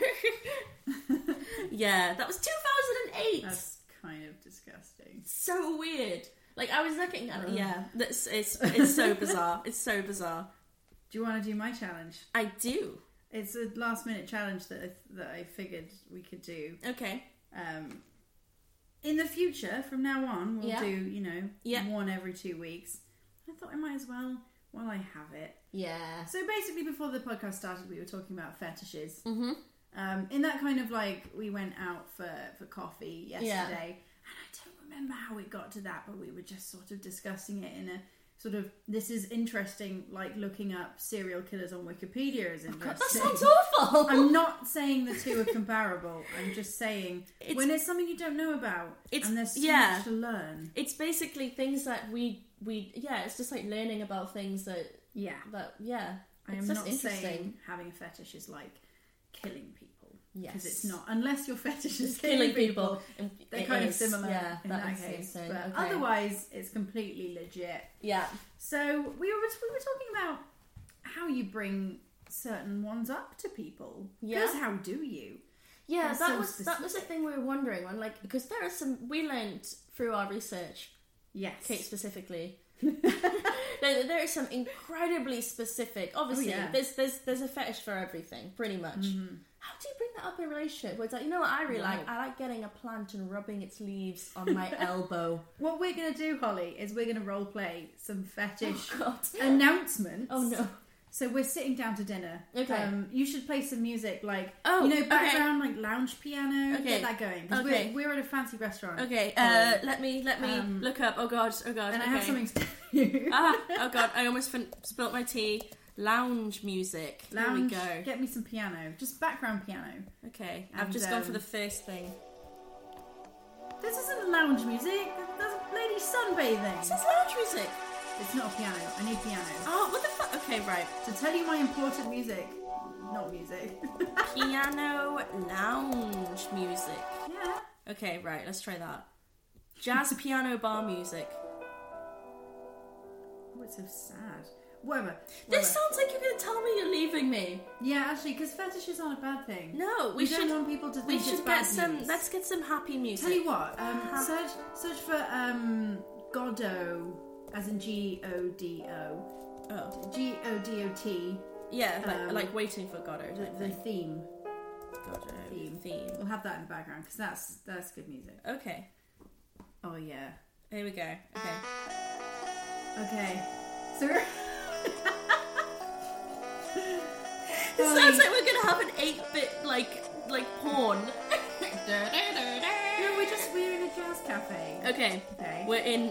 Yeah, that was two thousand eight. That's kind of disgusting. So weird. Like I was looking at it. Yeah, that's it's it's so bizarre. It's so bizarre. Do you want to do my challenge? I do. It's a last minute challenge that I, that I figured we could do. Okay. Um, in the future, from now on, we'll Yeah. do, you know, Yeah. one every two weeks. I thought I might as well while I have it. Yeah. So basically, before the podcast started, we were talking about fetishes. Mm-hmm. Um, in that kind of like, we went out for, for coffee yesterday, and I don't remember how it got to that, but we were just sort of discussing it in a sort of, this is interesting, like looking up serial killers on Wikipedia is That interesting. sounds awful. I'm not saying the two are comparable. I'm just saying It's- when it's something you don't know about, It's- and there's so yeah. much to learn. It's basically things that we we yeah. It's just like learning about things that Yeah, that yeah. I am It's just not interesting. saying having a fetish is like killing people. Because Yes. it's not. Unless your fetish is It's killing people, And they're it kind is, of similar Yeah, in that that is case. insane. But Okay. otherwise, it's completely legit. Yeah. So we were we were talking about how you bring certain ones up to people. Yeah. Because how do you? Yeah, That's that so was that was the specific. thing we were wondering when, like, because there are some we learned through our research, Yes. Kate specifically. there, there are some incredibly specific. Obviously, Oh, yeah. there's there's there's a fetish for everything, pretty much. How do you bring that up in a relationship? Where it's like, you know what I really Wow. like? I like getting a plant and rubbing its leaves on my elbow. What we're going to do, Holly, is we're going to role play some fetish Oh, God. announcements. Oh no. So we're sitting down to dinner. Okay. Um, you should play some music, like Oh, you know, okay. background like lounge piano. Okay. Get that going. 'Cause Okay. We're, we're at a fancy restaurant. Okay, uh, let me let me Um, look up. Oh god, oh god. And okay. I have something to tell you. ah, oh god, I almost fin- spilt my tea. Lounge music. Lounge. Here we go. Get me some piano. Just background piano. Okay, I've And, just gone for um, the first thing. This isn't lounge music. There's a lady sunbathing. This is lounge music. It's not a piano. I need piano. Oh, what the fuck? Okay, right. To tell you my important music. Not music. Piano lounge music. Yeah. Okay, right. Let's try that. Jazz piano bar music. Oh, it's so sad. Whatever. This Whatever. sounds like you're going to tell me you're leaving me. Yeah, actually, because fetishes aren't a bad thing. No, we We should. don't want people to we think should it's get bad some. news. Let's get some happy music. Tell you what, um, Uh-huh. search search for um, Godot, as in G O D O. Oh, G O D O T, yeah, like, Um, like waiting for Godot. the, Type the thing. theme. Godot theme. theme. We'll have that in the background, because that's, that's good music. Okay, Oh, yeah. here we go. Okay. Okay. So we're... It sounds like we're gonna have an eight-bit like like porn. No, we're just, we're in a jazz cafe. Okay, Okay. we're in.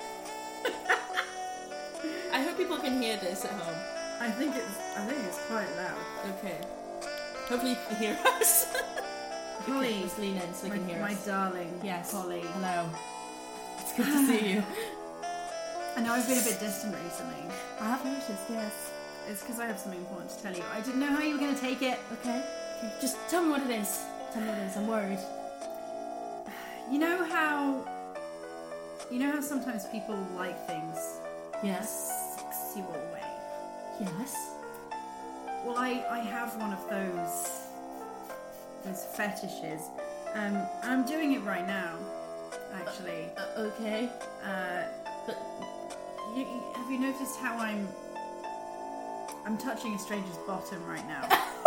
I hope people can hear this at home. I think it's, I think it's quite loud. Okay. Hopefully you can hear us. Holly, Just lean in so we my, can hear my us. darling, Yes. Holly. Hello. It's good to see you. I know I've been a bit distant recently. I have noticed. Yes. It's because I have something important to tell you. I didn't know how you were going to take it. Okay. Okay. Just tell me what it is. Tell me what it is. I'm worried. You know how... You know how sometimes people like things Yes. sexual way? Yes. Well, I, I have one of those... Those fetishes. Um, and I'm doing it right now, actually. Uh, okay. Uh, But you, you- have you noticed how I'm... I'm touching a stranger's bottom right now?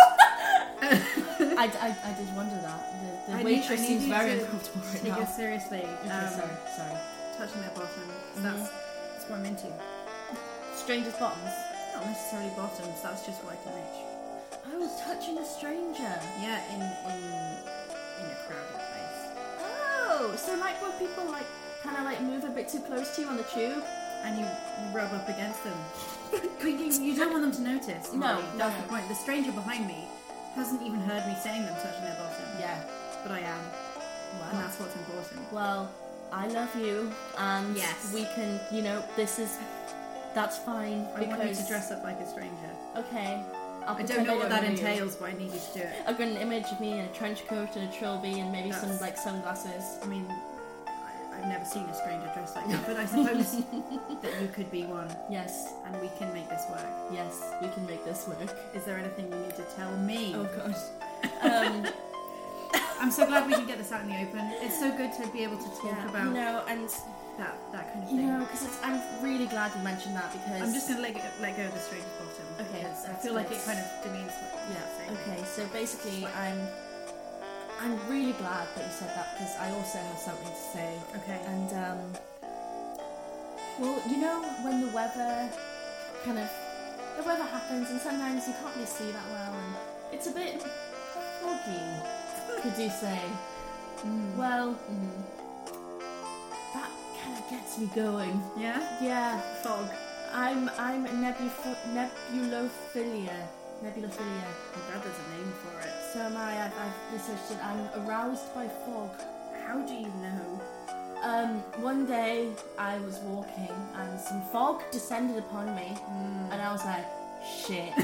I, I, I did wonder that. The, the I need- waitress I need seems you very to uncomfortable right Take now. it seriously. Okay, Um, sorry, sorry. touching their bottom. That's, that's what I'm into. Strangers' bottoms. Not necessarily bottoms, that's just what I can reach. Oh, touching a stranger. Yeah, in in in a crowded place. Oh, so like when people like kind of like move a bit too close to you on the tube. And you, you rub up against them. But you, you don't want them to notice. No, Molly. no, That's no. the point. The stranger behind me hasn't even heard me saying them touching their bottom. Yeah. But I am. Wow. And that's what's important. Well, I love you, and Yes. we can, you know, this is that's fine. I want you because- to dress up like a stranger. Okay. I'll I pretend don't know what that you. entails, but I need you to do it. I've got an image of me in a trench coat and a trilby and maybe some That's- like sunglasses. I mean, I, I've never seen a stranger dressed like that, but I suppose that you could be one, Yes, and we can make this work. yes, we can make this work. Is there anything you need to tell me? Oh god. Um, I'm so glad we can get this out in the open. It's so good to be able to talk yeah, about you know, and that that kind of you thing. know, because I'm really glad you mentioned that because I'm just gonna let go, let go of the stranger's bottom. Okay, because I that's feel like good. it kind of demeans what Yeah. you're saying. Okay. So basically, I'm I'm really glad that you said that because I also have something to say. Okay. And um, well, you know when the weather kind of the weather happens, and sometimes you can't really see that well, and it's a bit foggy. Could you say? Mm. Well, that kind of gets me going. Yeah. Yeah. Fog. I'm I'm nebufo- nebulophilia. Nebulophilia. I'm glad there's a name for it. So am I. I've, I've researched it. I'm aroused by fog. How do you know? Um, one day I was walking and some fog descended upon me, and I was like, "Shit,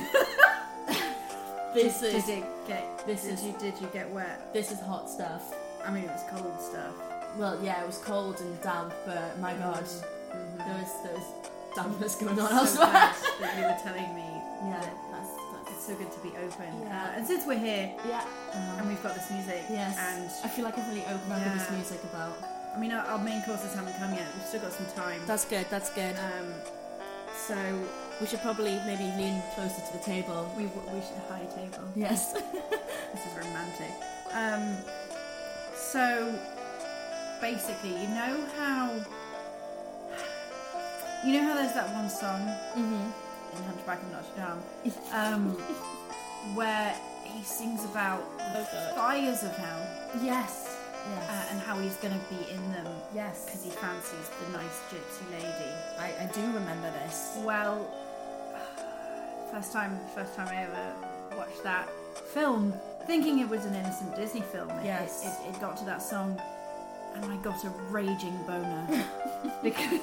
this did, is did it get? this did is- you did you get wet? this is hot stuff." I mean, it was cold stuff. Well, yeah, it was cold and damp, but my god, Mm-hmm. there was there was dampness going on So elsewhere. glad that you were telling me Yeah, that that's that's it's so good to be open. Yeah. Uh, and since we're here yeah. and Um, we've got this music, yes, and I feel like I've really opened up with this Yeah. music about. I mean, our, our main courses haven't come yet. We've still got some time. That's good. That's good. Um, so We should probably maybe lean closer to the table. we we should high table. Yes. This is romantic. Um, so basically, you know how you know how there's that one song mhm. in Hunchback of Notre Dame, um, where he sings about the Oh, God. fires of hell. Yes. Yes. Uh, and how he's going to be in them yes. because he fancies the nice gypsy lady. I, I do remember this. Well, first time, first time I ever watched that film, thinking it was an innocent Disney film. It, Yes. it, it, it got to that song, and I got a raging boner because,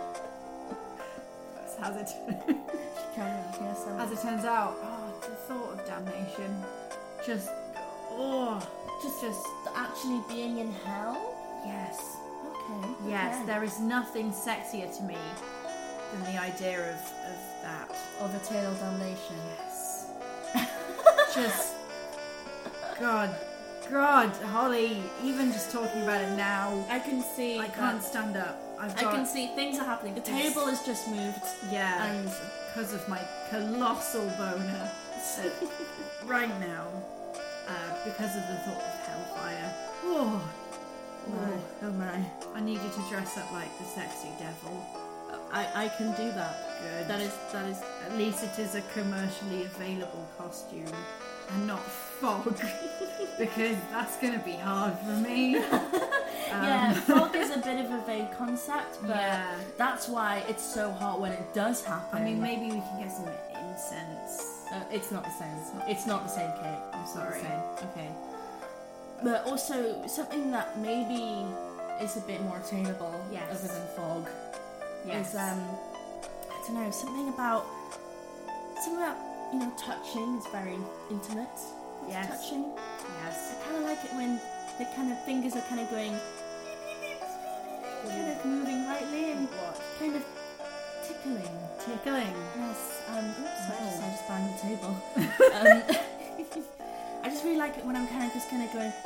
as it Yes, I as it turns out, oh, the thought of damnation, just oh, just, just actually being in hell? yes. Okay. Yes, okay. there is nothing sexier to me than the idea of, of that. Of eternal damnation. Yes. Just, God, God, Holly, even just talking about it now, I can see. I that- can't stand up. I've I got, can see things are happening. The table has just moved. yeah, And because of my colossal boner uh, right now, uh, because of the thought of hellfire. Oh, my, oh my. I need you to dress up like the sexy devil. I, I can do that. Good. That is that is At least it is a commercially available costume and not fog, because that's going to be hard for me. Um, yeah, fog is a bit of a vague concept, but Yeah. that's why it's so hot when it does happen. I mean, maybe we can get some incense. Uh, it's not the same. It's not the same, Kate. I'm sorry. Okay. But also something that maybe is a bit more attainable, Yes. other than fog, Yes. is um, I don't know, something about something about you know touching is very intimate. Yes. Touching. Yes. I kind of like it when the kind of fingers are kind of going, kind of moving lightly and What? kind of tickling. Tickling. Yes. Um, oops, I Oh. just, I just banged the table. um, I just really like it when I'm kind of just kind of going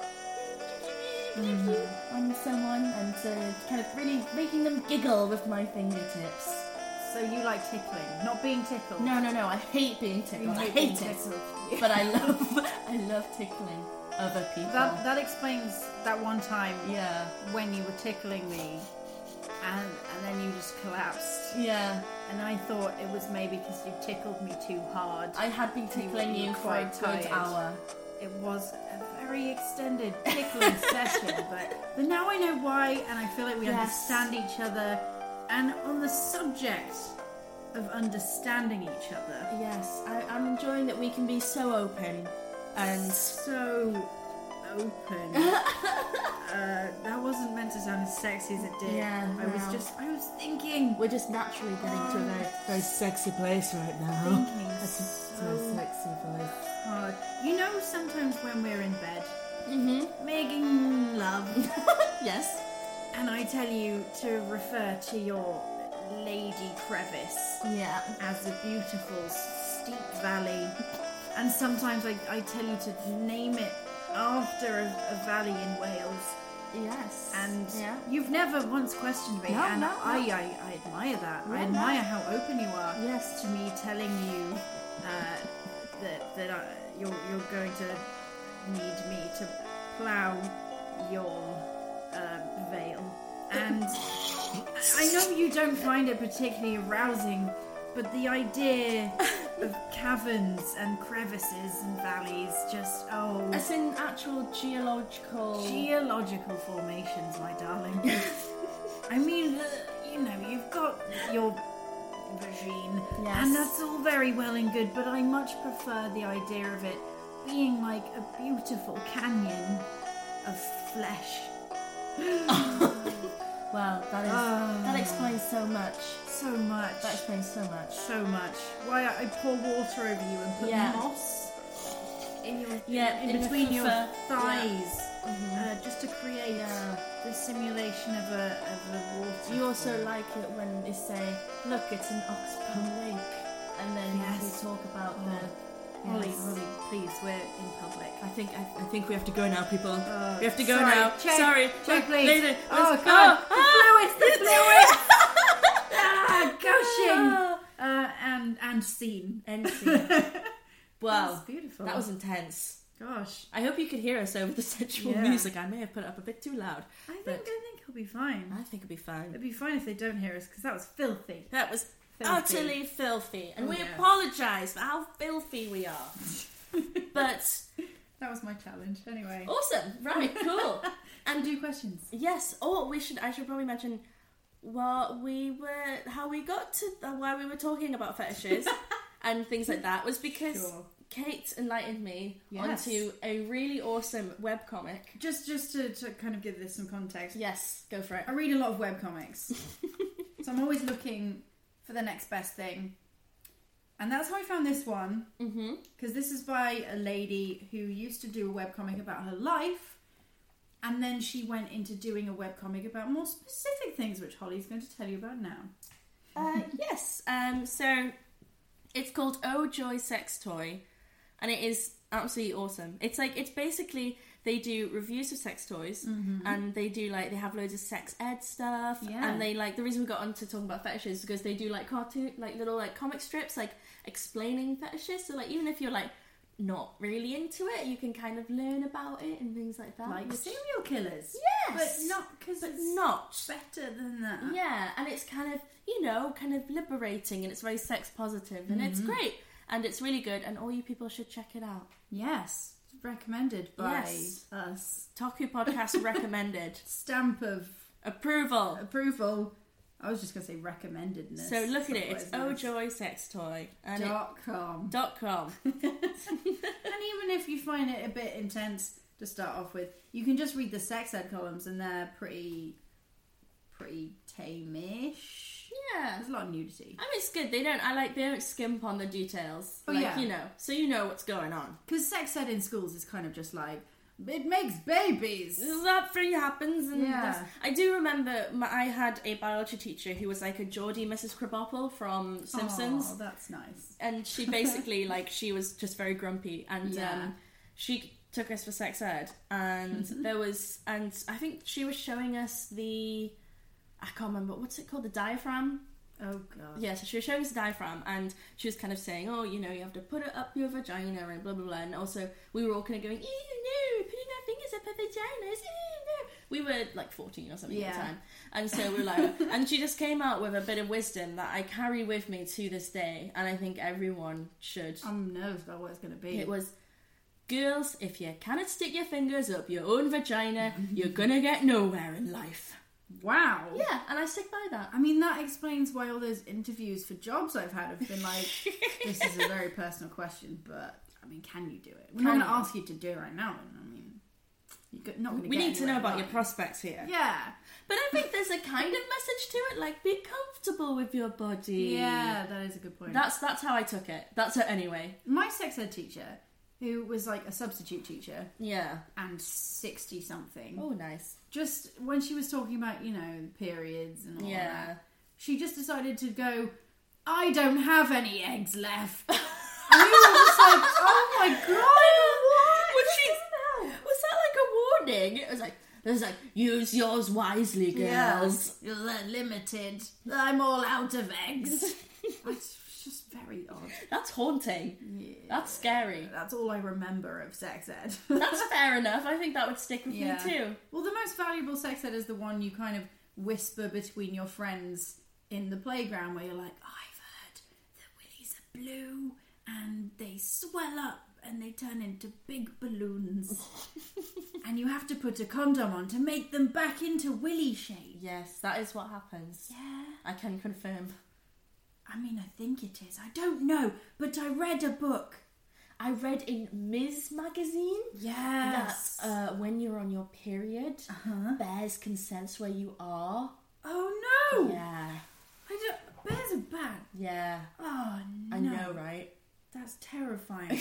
Mm-hmm. on someone and uh, kind of really making them giggle with my fingertips. So you like tickling, not being tickled. No, no, no. I hate being You tickled. I hate hate being it. tickled. But I love, I love tickling other people. That that explains that one time yeah, when you were tickling me, and and then you just collapsed. yeah. And I thought it was maybe because you tickled me too hard. I had been tickling You were you for a quite good tired. hour. It was a very extended tickling session, but, but now I know why, and I feel like we Yes. understand each other. And on the subject of understanding each other, Yes, I, I'm enjoying that we can be so open and so open. uh, that wasn't meant to sound as sexy as it did. Yeah, I was no. just, I was thinking, we're just naturally getting to a very, very sexy place right now. thinking That's a, so so sexy voice. hard. You know, sometimes when we're in bed, Mm-hmm. making love, Yes. and I tell you to refer to your Lady Crevice Yeah. as a beautiful steep valley, and sometimes I, I tell you to name it after a, a valley in Wales, Yes. and yeah. you've never once questioned me, No, and no, no. I, I, I admire that. I Yeah, admire no. how open you are Yes. to me telling you uh, that that I, you're you're going to need me to plough your um, veil, and I know you don't find it particularly arousing, but the idea of caverns and crevices and valleys just oh As in actual geological. geological formations, my darling. I mean, uh, you know, you've got your vagine, Yes. and that's all very well and good, but I much prefer the idea of it being like a beautiful canyon of flesh. Well, that is Oh. that explains so much. So much. That explains so much. So much. Why I I pour water over you and put Yeah. moss in your Yeah, in in the between your fur. thighs, Mhm. uh, just to create Yeah. the simulation of a of a water. You also like it when they say, "Look, it's an oxbow lake," and then Yes. you talk about the. Holly, Yes. Holly, please, we're in public. I think I, I think we have to go now, people. Uh, we have to go sorry, now. check, Sorry, check, Wait, please. Later. Oh Let's- god, oh, the fluids, the fluids! ah, gushing! ah. Uh, and and scene. End scene. Wow, That's beautiful. that was intense. Gosh, I hope you could hear us over the sensual Yeah. music. I may have put it up a bit too loud. I think But- I think it'll be fine. I think it'll be fine. It'd be fine if they don't hear us because that was filthy. That was Filthy. utterly filthy. And Oh, we yes. apologise for how filthy we are. But That was my challenge. Anyway. awesome, right, cool. And do questions. Yes. Oh, we should. I should probably mention what we were, how we got to, uh, why we were talking about fetishes and things like that was because Sure. Kate enlightened me Yes. onto a really awesome webcomic. Just just to, to kind of give this some context. Yes, go for it. I read a lot of webcomics. So I'm always looking for the next best thing. And that's how I found this one. Mm-hmm. Because this is by a lady who used to do a webcomic about her life. And then she went into doing a webcomic about more specific things, which Holly's going to tell you about now. Uh, yes. Um. So it's called Oh Joy Sex Toy, and it is absolutely awesome. It's like it's basically they do reviews of sex toys, and they do like they have loads of sex ed stuff, Yeah. and they like the reason we got onto talking about fetishes is because they do like cartoon, like little like comic strips, like explaining fetishes. So like even if you're like not really into it, you can kind of learn about it and things like that. Like which- serial killers. Yes! But not because but it's not. better than that. Yeah, and it's kind of, you know, kind of liberating and it's very sex positive and it's great and it's really good and all you people should check it out. Yes. Recommended by Yes. us. Taku Podcast recommended. Stamp of Approval. approval. I was just going to say recommendedness. So look at it, it's Otherwise Oh nice. Joy Sex Toy. And it, Dot com. dot com. And even if you find it a bit intense to start off with, you can just read the sex ed columns and they're pretty, pretty tame-ish. Yeah. There's a lot of nudity. I mean, it's good. They don't, I like, they don't skimp on the details. Oh, like, yeah. you know, so you know what's going on. Because sex ed in schools is kind of just like, it makes babies. That thing happens, and Yeah. that's- I do remember my, I had a biology teacher who was like a Geordie Missus Krabappel from Simpsons, Oh, that's nice. and she basically like she was just very grumpy, and Yeah. um, she took us for sex ed, and there was, and I think she was showing us the, I can't remember what's it called, the diaphragm. Oh, God. Yeah, so she was showing us the diaphragm, and she was kind of saying, oh, you know, you have to put it up your vagina, and blah, blah, blah. And also, we were all kind of going, ew, no, putting our fingers up our vaginas, ew, no. We were, like, fourteen or something at the Yeah. time. And so we were like, and she just came out with a bit of wisdom that I carry with me to this day, and I think everyone should. I'm nervous about what it's going to be. It was, girls, if you cannot stick your fingers up your own vagina, you're gonna get nowhere in life. Wow. Yeah, and I stick by that. I mean, that explains why all those interviews for jobs I've had have been like, this is a very personal question, but, I mean, can you do it? We're not Can going to you? ask you to do it right now. I mean, you're not going to We get need to know anywhere about in your life. prospects here. Yeah. But I think there's a kind of message to it, like be comfortable with your body. Yeah, that is a good point. That's that's how I took it. That's it anyway. My sex ed teacher, who was like a substitute teacher Yeah. and sixty something, Oh, nice. just when she was talking about, you know, periods and all Yeah. that, she just decided to go, I don't have any eggs left. And we were just like, oh my god, Was she? Was that like a warning? It was like there's like use yours wisely, girls. Yes, you're limited. I'm all out of eggs. It's just very odd. That's haunting. Yeah. That's scary. That's all I remember of sex ed. That's fair enough. I think that would stick with Yeah. me too. Well, the most valuable sex ed is the one you kind of whisper between your friends in the playground where you're like, I've heard that willies are blue and they swell up and they turn into big balloons. And you have to put a condom on to make them back into willy shape. Yes, that is what happens. Yeah. I can confirm. I mean, I think it is. I don't know, but I read a book. I read in Miz magazine Yes. that uh, when you're on your period, Uh-huh. bears can sense where you are. Oh no! Yeah, I don't. Bears are bad. yeah. Oh no! I know, right? That's terrifying.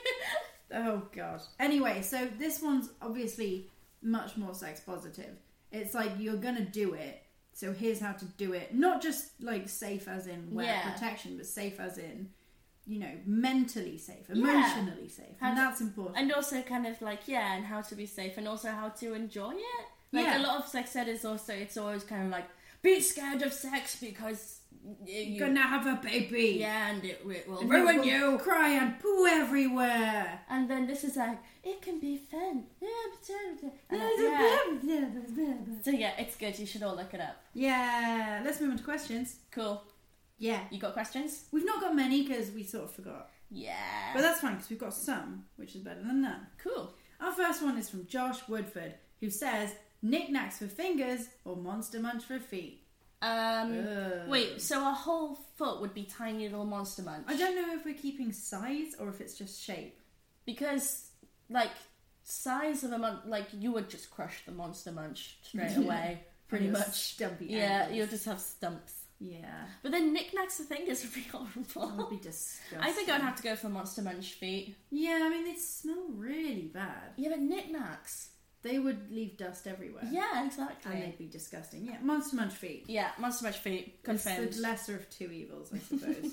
Oh god. Anyway, so this one's obviously much more sex positive. It's like you're gonna do it, so here's how to do it. Not just like safe as in wear Yeah. protection, but safe as in, you know, mentally safe, Yeah. emotionally safe, How and to- that's important. And also kind of like, yeah, and how to be safe and also how to enjoy it. Like Yeah. a lot of sex ed is also, it's always kind of like, be scared of sex because you, You're gonna have a baby. yeah, and it, it will And ruin it will you. Cry and poo everywhere. And then this is like, it can be fun. Yeah, but- and like, yeah. So yeah, it's good. You should all look it up. Yeah, let's move on to questions. Cool. Yeah. You got questions? We've not got many because we sort of forgot. Yeah. But that's fine because we've got some, which is better than none. Cool. Our first one is from Josh Woodford, who says, knickknacks for fingers or Monster Munch for feet? Um, Ugh. wait, so a whole foot would be tiny little Monster Munch? I don't know if we're keeping size or if it's just shape. Because, like, size of a mon- like, you would just crush the Monster Munch straight away, pretty And your much. stumpy Yeah, ankles. you'll just have stumps. Yeah. But then knickknacks for fingers would be horrible. That would be disgusting. I think I'd have to go for Monster Munch feet. Yeah, I mean, they smell really bad. Yeah, but knickknacks. They would leave dust everywhere. Yeah, exactly. And they'd be disgusting. Yeah, Monster Munch feet. Yeah, Monster Munch feet. Confirmed. It's the lesser of two evils, I suppose.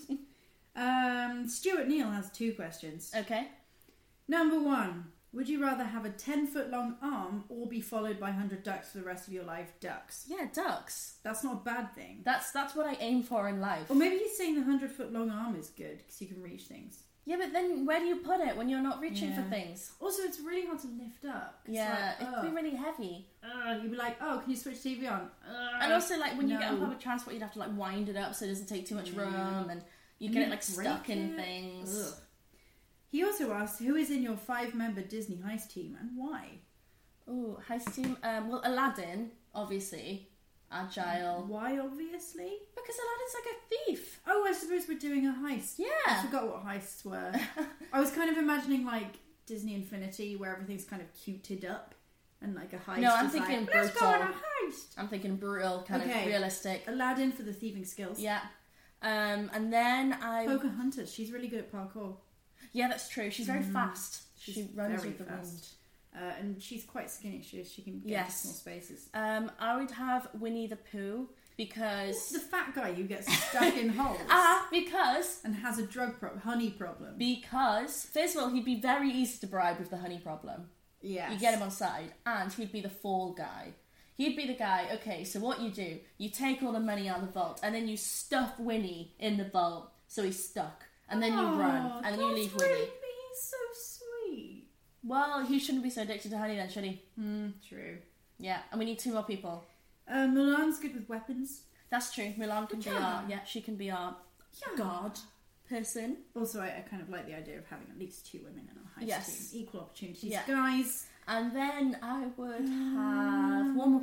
um, Stuart Neal has two questions. Okay. Number one, would you rather have a ten foot long arm or be followed by one hundred ducks for the rest of your life? Ducks. Yeah, ducks. That's not a bad thing. That's that's what I aim for in life. Or maybe he's saying the one hundred foot long arm is good because you can reach things. Yeah, but then where do you put it when you're not reaching Yeah. for things? Also, it's really hard to lift up. It's Yeah, like, it'd be ugh, really heavy. ugh, you'd be like, oh, can you switch T V on? Ugh, And also, like, when you get on no. public transport, you'd have to, like, wind it up so it doesn't take too much Yeah. room, and you And get you it, like, break stuck in it. things. Ugh. He also asked, who is in your five-member Disney heist team and why? Ooh, heist team. Um, well, Aladdin, obviously. Agile. Why, obviously? Because Aladdin's like a thief. Oh, I suppose we're doing a heist. Yeah. I forgot what heists were. I was kind of imagining, like, Disney Infinity, where everything's kind of cuted up. And, like, a heist No, I'm is thinking like, let's go on a brutal. heist! I'm thinking brutal, kind Okay. of realistic. Aladdin for the thieving skills. Yeah. Um, and then I... Pocahontas, she's really good at parkour. Yeah, that's true. She's very fast. She's she runs very with the fast. wind. Uh, and she's quite skinny. She she can get Yes. into small spaces. Um, I would have Winnie the Pooh because... The fat guy who gets stuck in holes Ah, because... and has a drug problem, honey problem. Because, first of all, he'd be very easy to bribe with the honey problem. Yes. You get him on side, and he'd be the fall guy. He'd be the guy, okay, so what you do, you take all the money out of the vault, and then you stuff Winnie in the vault, so he's stuck. And then you Oh, run, and then you that's leave really Winnie. He's so sweet. Well, he shouldn't be so addicted to honey then, should he? Hmm, true. Yeah, and we need two more people. Uh, Milan's good with weapons. That's true. Milan can be Yeah. our... Yeah, she can be our Yeah. god person. Also, I, I kind of like the idea of having at least two women in a heist Yes. team. Equal opportunities. Yeah. Guys. And then I would have one more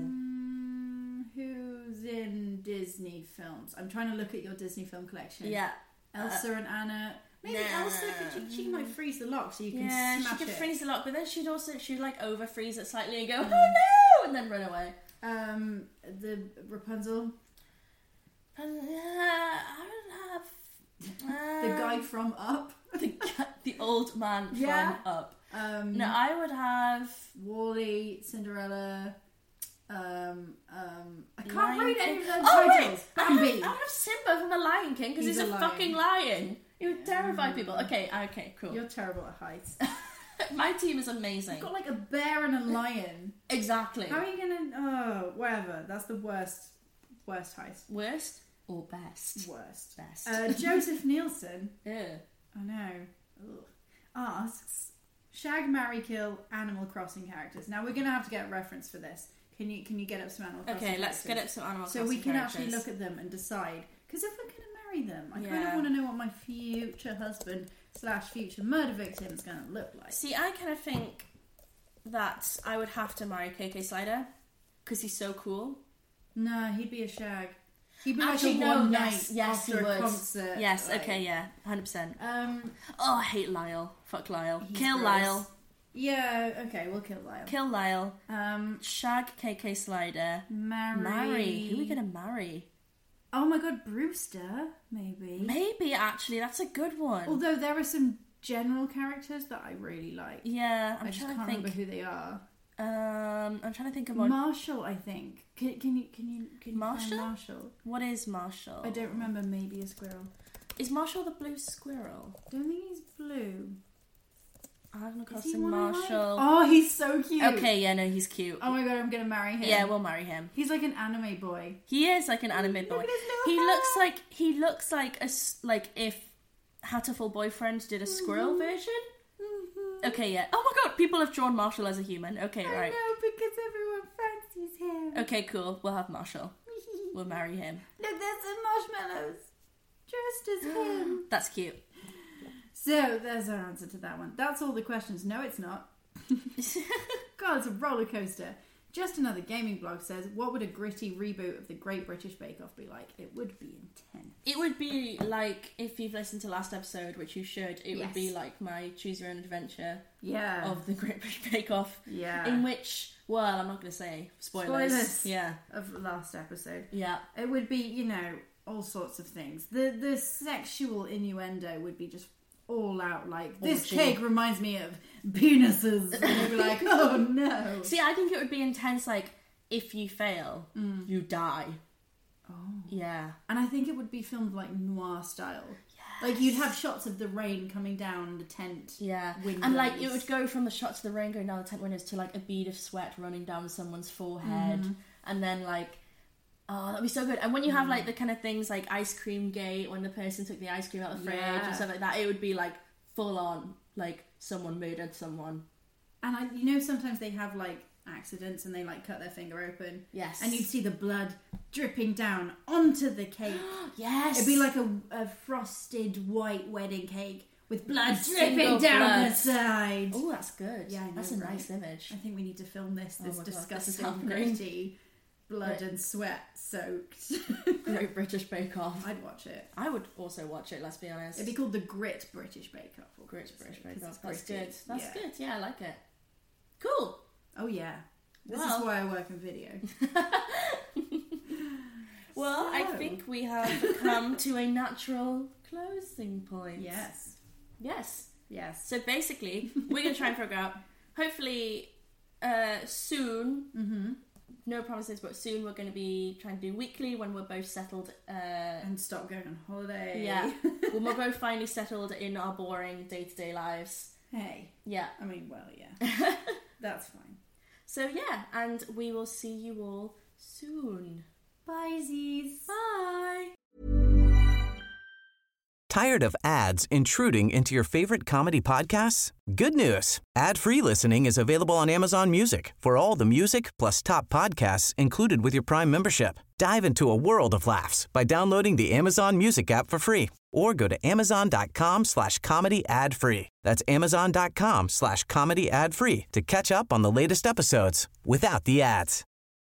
person. Mm, who's in Disney films? I'm trying to look at your Disney film collection. Yeah. Elsa and Anna. Maybe nah. Elsa, could she, she might freeze the lock so you can Yeah, smash she could it. freeze the lock, but then she'd also she'd like over freeze it slightly and go, Mm. oh no, and then run away. Um, the Rapunzel, And, uh, I would have uh, the guy from Up. the guy- the old man Yeah. from Up. Um, No, I would have Wall-E, Cinderella. Um, um, I can't Lion read King. any of those Oh titles. wait, I would Bambi. have, I would have Simba from the Lion King because He's he's, a a, lion. fucking lion. He would terrify people. Okay, okay, cool. You're terrible at heights. My team is amazing. You've got like a bear and a lion. Exactly. How are you gonna? Oh, whatever. That's the worst, worst heist. Worst or best? Worst. Best. Uh, Joseph Nielsen. Ew. I know. Ugh. Asks, shag, marry, kill Animal Crossing characters. Now we're gonna have to get a reference for this. Can you can you get up some Animal Crossing? Okay, let's get characters? up some Animal So Crossing we can characters. actually look at them and decide. Because if we're gonna marry them, I kind Yeah. of want to know what my future husband slash future murder victim is gonna look like. See, I kind of think that I would have to marry K K Slider because he's so cool. No, he'd be a shag. He'd be Actually, like a no, one yes, night yes, after he a would. concert. Yes, like- okay, yeah, one hundred percent. Um, Oh, I hate Lyle. Fuck Lyle. he's Kill gross. Lyle. Yeah, okay, we'll kill Lyle. Kill Lyle. Um, Shag K K Slider. marry. Marry. Who are we going to marry? Oh my god, Brewster, maybe. Maybe, actually, that's a good one. Although there are some general characters that I really like. yeah, I'm I just trying can't to think. remember who they are. Um, I'm trying to think about Marshall, I think. Can, can you can you can you Marshall? find Marshall? what is Marshall. I don't remember. Maybe a squirrel. Is Marshall the blue squirrel? Don't think he's blue. Animal Is he Crossing one I like? Marshall. Oh, he's so cute. Okay, yeah, no, he's cute. Oh my god, I'm gonna marry him. Yeah, we'll marry him. He's like an anime boy. He is like an anime Look boy. at his little He hair. looks like he looks like a s- like if Hatterful Boyfriend did a squirrel Mm-hmm. version. Okay, yeah. Oh my god, people have drawn Marshall as a human. Okay, I right. know because everyone fancies him. Okay, cool. We'll have Marshall. We'll marry him. Look, there's some marshmallows. Just as him. That's cute. So there's our answer to that one. That's all the questions. No, it's not. God, it's a roller coaster. Just Another Gaming Blog says, what would a gritty reboot of the Great British Bake Off be like? It would be intense. It would be like, if you've listened to last episode, which you should, it Yes. would be like my Choose Your Own Adventure Yeah. of the Great British Bake Off. Yeah. In which, well, I'm not going to say spoilers. Spoilers. Yeah. Of last episode. Yeah. It would be, you know, all sorts of things. The the sexual innuendo would be just all out, like, this Orgy. cake reminds me of penises. And you'd be like, oh no. See, I think it would be intense, like, if you fail, Mm. you die. Oh. Yeah. And I think it would be filmed like noir style. Like you'd have shots of the rain coming down the tent. Yeah. Windows. And, like, it would go from the shots of the rain going down the tent windows to, like, a bead of sweat running down someone's forehead. Mm-hmm. And then, like, oh, that'd be so good. And when you have, like, the kind of things like Ice Cream Gate, when the person took the ice cream out of the fridge Yeah. and stuff like that, it would be, like, full on, like, someone murdered someone. And I, you know, sometimes they have like accidents and they like cut their finger open. Yes. And you'd see the blood dripping down onto the cake. Yes. It'd be like a, a frosted white wedding cake with blood Single dripping down blood. the side. Oh, that's good. Yeah, I know, That's a right? nice image. I think we need to film this. Oh This my God, this is disgusting, happening. gritty, blood Right. and sweat soaked. Great British Bake Off. I'd watch it. I would also watch it, let's be honest. It'd be called the Grit British Bake Off. or Great just British like- Bake 'cause Off. it's That's gritty. good. That's Yeah. good. Yeah, I like it. Cool. Oh yeah. This Well- is why I work in video. Well, I So- think we have come to a natural closing point. Yes. Yes. Yes. So basically, we're going to try and figure out, hopefully, uh, soon, Mm-hmm. no promises, but soon we're going to be trying to do weekly when we're both settled. Uh, And stop going on holiday. yeah. When we're both finally settled in our boring day-to-day lives. Hey. Yeah. I mean, well, yeah. That's fine. So yeah, and we will see you all soon. Bye, Z's. Bye! Tired of ads intruding into your favorite comedy podcasts? Good news. Ad-free listening is available on Amazon Music for all the music plus top podcasts included with your Prime membership. Dive into a world of laughs by downloading the Amazon Music app for free or go to amazon.com slash comedy ad free. That's amazon.com slash comedy ad free to catch up on the latest episodes without the ads.